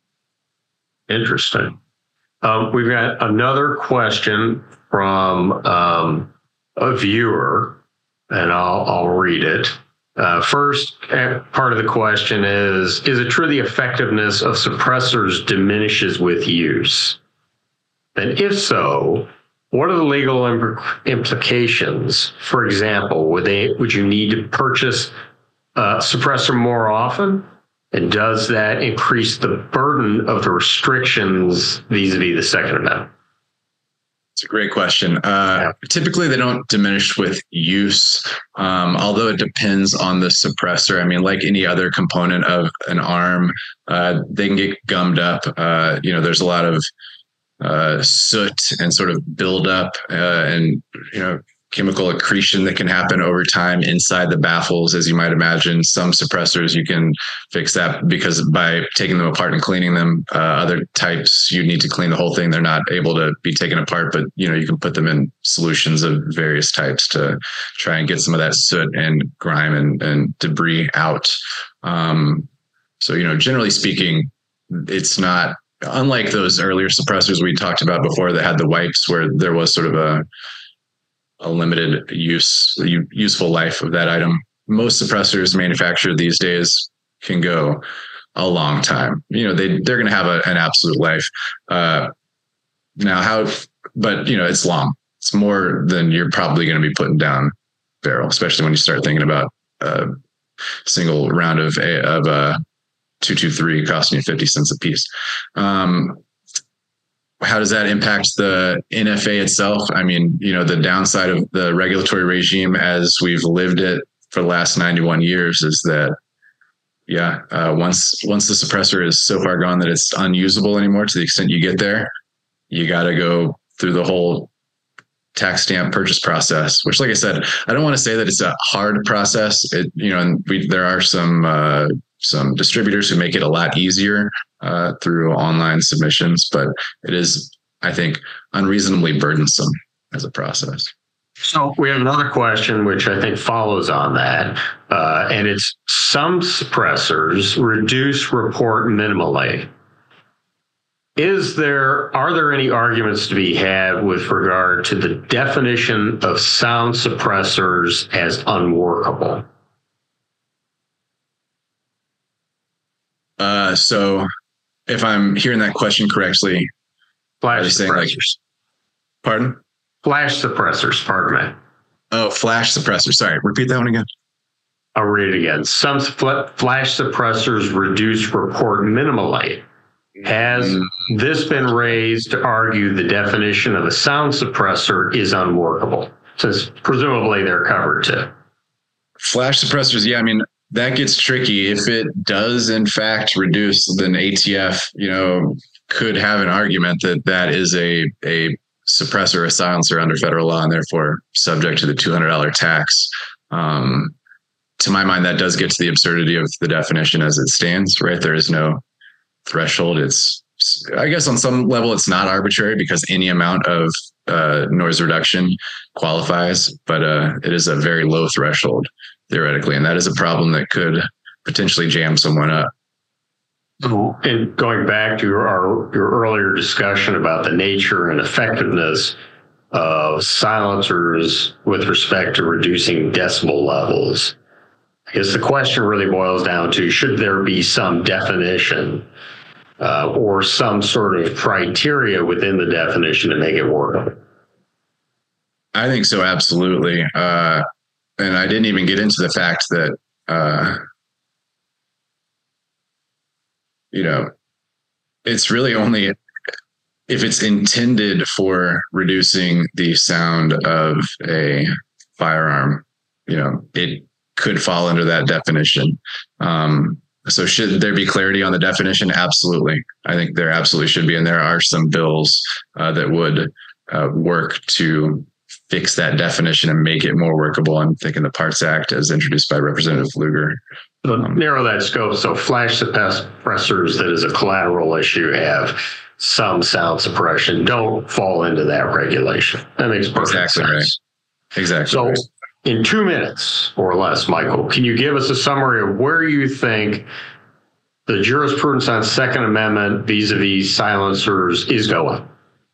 [SPEAKER 3] Interesting. Um, we've got another question from um, a viewer, and I'll I'll read it. Uh, first part of the question is, is it true the effectiveness of suppressors diminishes with use? And if so, what are the legal impl- implications? For example, would they would you need to purchase a suppressor more often? And does that increase the burden of the restrictions vis-a-vis the Second Amendment?
[SPEAKER 4] It's a great question. Uh, typically, they don't diminish with use, um, although it depends on the suppressor. I mean, like any other component of an arm, uh, they can get gummed up. Uh, you know, there's a lot of uh, soot and sort of buildup uh, and, you know, chemical accretion that can happen over time inside the baffles, as you might imagine. Some suppressors, you can fix that because by taking them apart and cleaning them. Uh, other types, you need to clean the whole thing. They're not able to be taken apart, but you know, you can put them in solutions of various types to try and get some of that soot and grime and, and debris out. Um, so, you know, generally speaking, it's not unlike those earlier suppressors we talked about before that had the wipes, where there was sort of a a limited use, useful life of that item. Most suppressors manufactured these days can go a long time. You know, they, they're going to have a, an absolute life. Uh, now how, but you know, it's long. It's more than you're probably going to be putting down barrel, especially when you start thinking about a single round of, a, of a two twenty-three costing you fifty cents a piece. Um, How does that impact the N F A itself? I mean, you know, the downside of the regulatory regime as we've lived it for the last ninety-one years is that, yeah, uh, once once the suppressor is so far gone that it's unusable anymore, to the extent you get there, you got to go through the whole tax stamp purchase process, which, like I said, I don't want to say that it's a hard process. It, you know, and we, there are some uh, some distributors who make it a lot easier uh, through online submissions, but it is, I think, unreasonably burdensome as a process.
[SPEAKER 3] So we have another question, which I think follows on that, uh, and it's some suppressors reduce report minimally. Is there, are there any arguments to be had with regard to the definition of sound suppressors as unworkable?
[SPEAKER 4] Uh, so if I'm hearing that question correctly,
[SPEAKER 3] Flash
[SPEAKER 4] saying like,
[SPEAKER 3] suppressors.
[SPEAKER 4] pardon?
[SPEAKER 3] Flash suppressors, pardon me.
[SPEAKER 4] Oh, flash suppressors. Sorry, repeat that one again.
[SPEAKER 3] I'll read it again. Some fl- flash suppressors reduce report minimally. Has mm. this been raised to argue the definition of a sound suppressor is unworkable, since presumably they're covered too?
[SPEAKER 4] Flash suppressors, yeah, I mean, that gets tricky. If it does, in fact, reduce, then A T F, you know, could have an argument that that is a, a suppressor, a silencer under federal law, and therefore subject to the two hundred dollars tax. Um, to my mind, that does get to the absurdity of the definition as it stands, right? There is no threshold. It's, I guess on some level, it's not arbitrary because any amount of uh, noise reduction qualifies, but uh, it is a very low threshold theoretically. And that is a problem that could potentially jam someone up.
[SPEAKER 3] And going back to our your earlier discussion about the nature and effectiveness of silencers with respect to reducing decibel levels, I guess the question really boils down to, should there be some definition uh, or some sort of criteria within the definition to make it work?
[SPEAKER 4] I think so, absolutely. Uh, and I didn't even get into the fact that, uh, you know, it's really only if it's intended for reducing the sound of a firearm, you know, it could fall under that definition. Um, so should there be clarity on the definition? Absolutely. I think there absolutely should be. And there are some bills uh, that would uh, work to fix that definition and make it more workable. I'm thinking the Parts Act as introduced by Representative Lugar.
[SPEAKER 3] So narrow that scope. So flash suppressors that is a collateral issue have some sound suppression don't fall into that regulation. That makes perfect
[SPEAKER 4] exactly
[SPEAKER 3] sense.
[SPEAKER 4] Right. Exactly.
[SPEAKER 3] So
[SPEAKER 4] right.
[SPEAKER 3] In two minutes or less, Michael, can you give us a summary of where you think the jurisprudence on Second Amendment vis-a-vis silencers is going?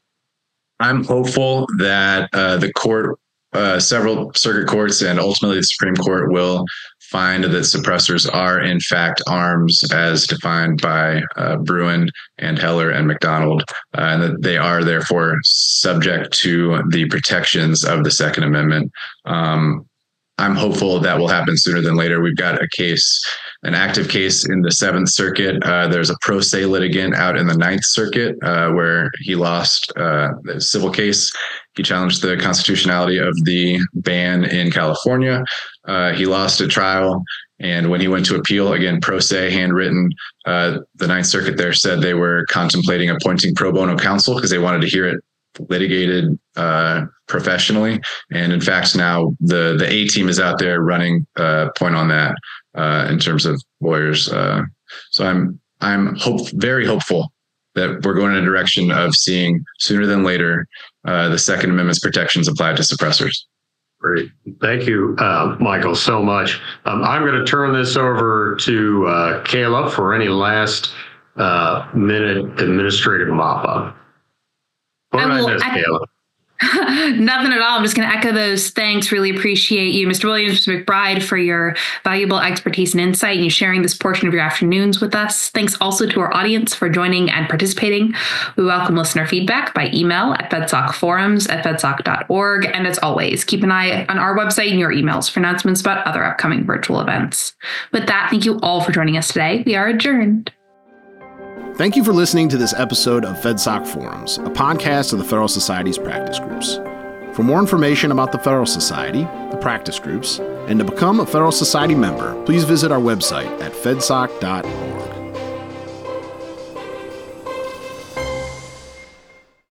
[SPEAKER 4] I'm hopeful that uh, the court, uh, several circuit courts, and ultimately the Supreme Court will find that suppressors are in fact arms as defined by uh, Bruin and Heller and McDonald, uh, and that they are therefore subject to the protections of the Second Amendment. Um, I'm hopeful that will happen sooner than later. We've got a case, an active case in the Seventh Circuit. Uh, there's a pro se litigant out in the Ninth Circuit uh, where he lost uh, the civil case. He challenged the constitutionality of the ban in California. Uh, he lost a trial. And when he went to appeal, again, pro se, handwritten, uh, the Ninth Circuit there said they were contemplating appointing pro bono counsel because they wanted to hear it litigated uh, professionally. And in fact, now the, the A team is out there running uh, point on that uh, in terms of lawyers. Uh, so I'm I'm hope very hopeful that we're going in a direction of seeing sooner than later uh, the Second Amendment's protections applied to suppressors.
[SPEAKER 3] Great. Thank you, uh, Michael, so much. Um, I'm going to turn this over to uh, Kayla for any last uh, minute administrative mop-up. What did I, I miss, I, Kayla?
[SPEAKER 2] Nothing at all. I'm just going to echo those thanks. Really appreciate you, Mister Williams, Mister McBride, for your valuable expertise and insight and you sharing this portion of your afternoons with us. Thanks also to our audience for joining and participating. We welcome listener feedback by email at fedsocforums at fedsoc dot org. And as always, keep an eye on our website and your emails for announcements about other upcoming virtual events. With that, thank you all for joining us today. We are adjourned.
[SPEAKER 1] Thank you for listening to this episode of FedSoc Forums, a podcast of the Federal Society's practice groups. For more information about the Federal Society, the practice groups, and to become a Federal Society member, please visit our website at fedsoc dot org.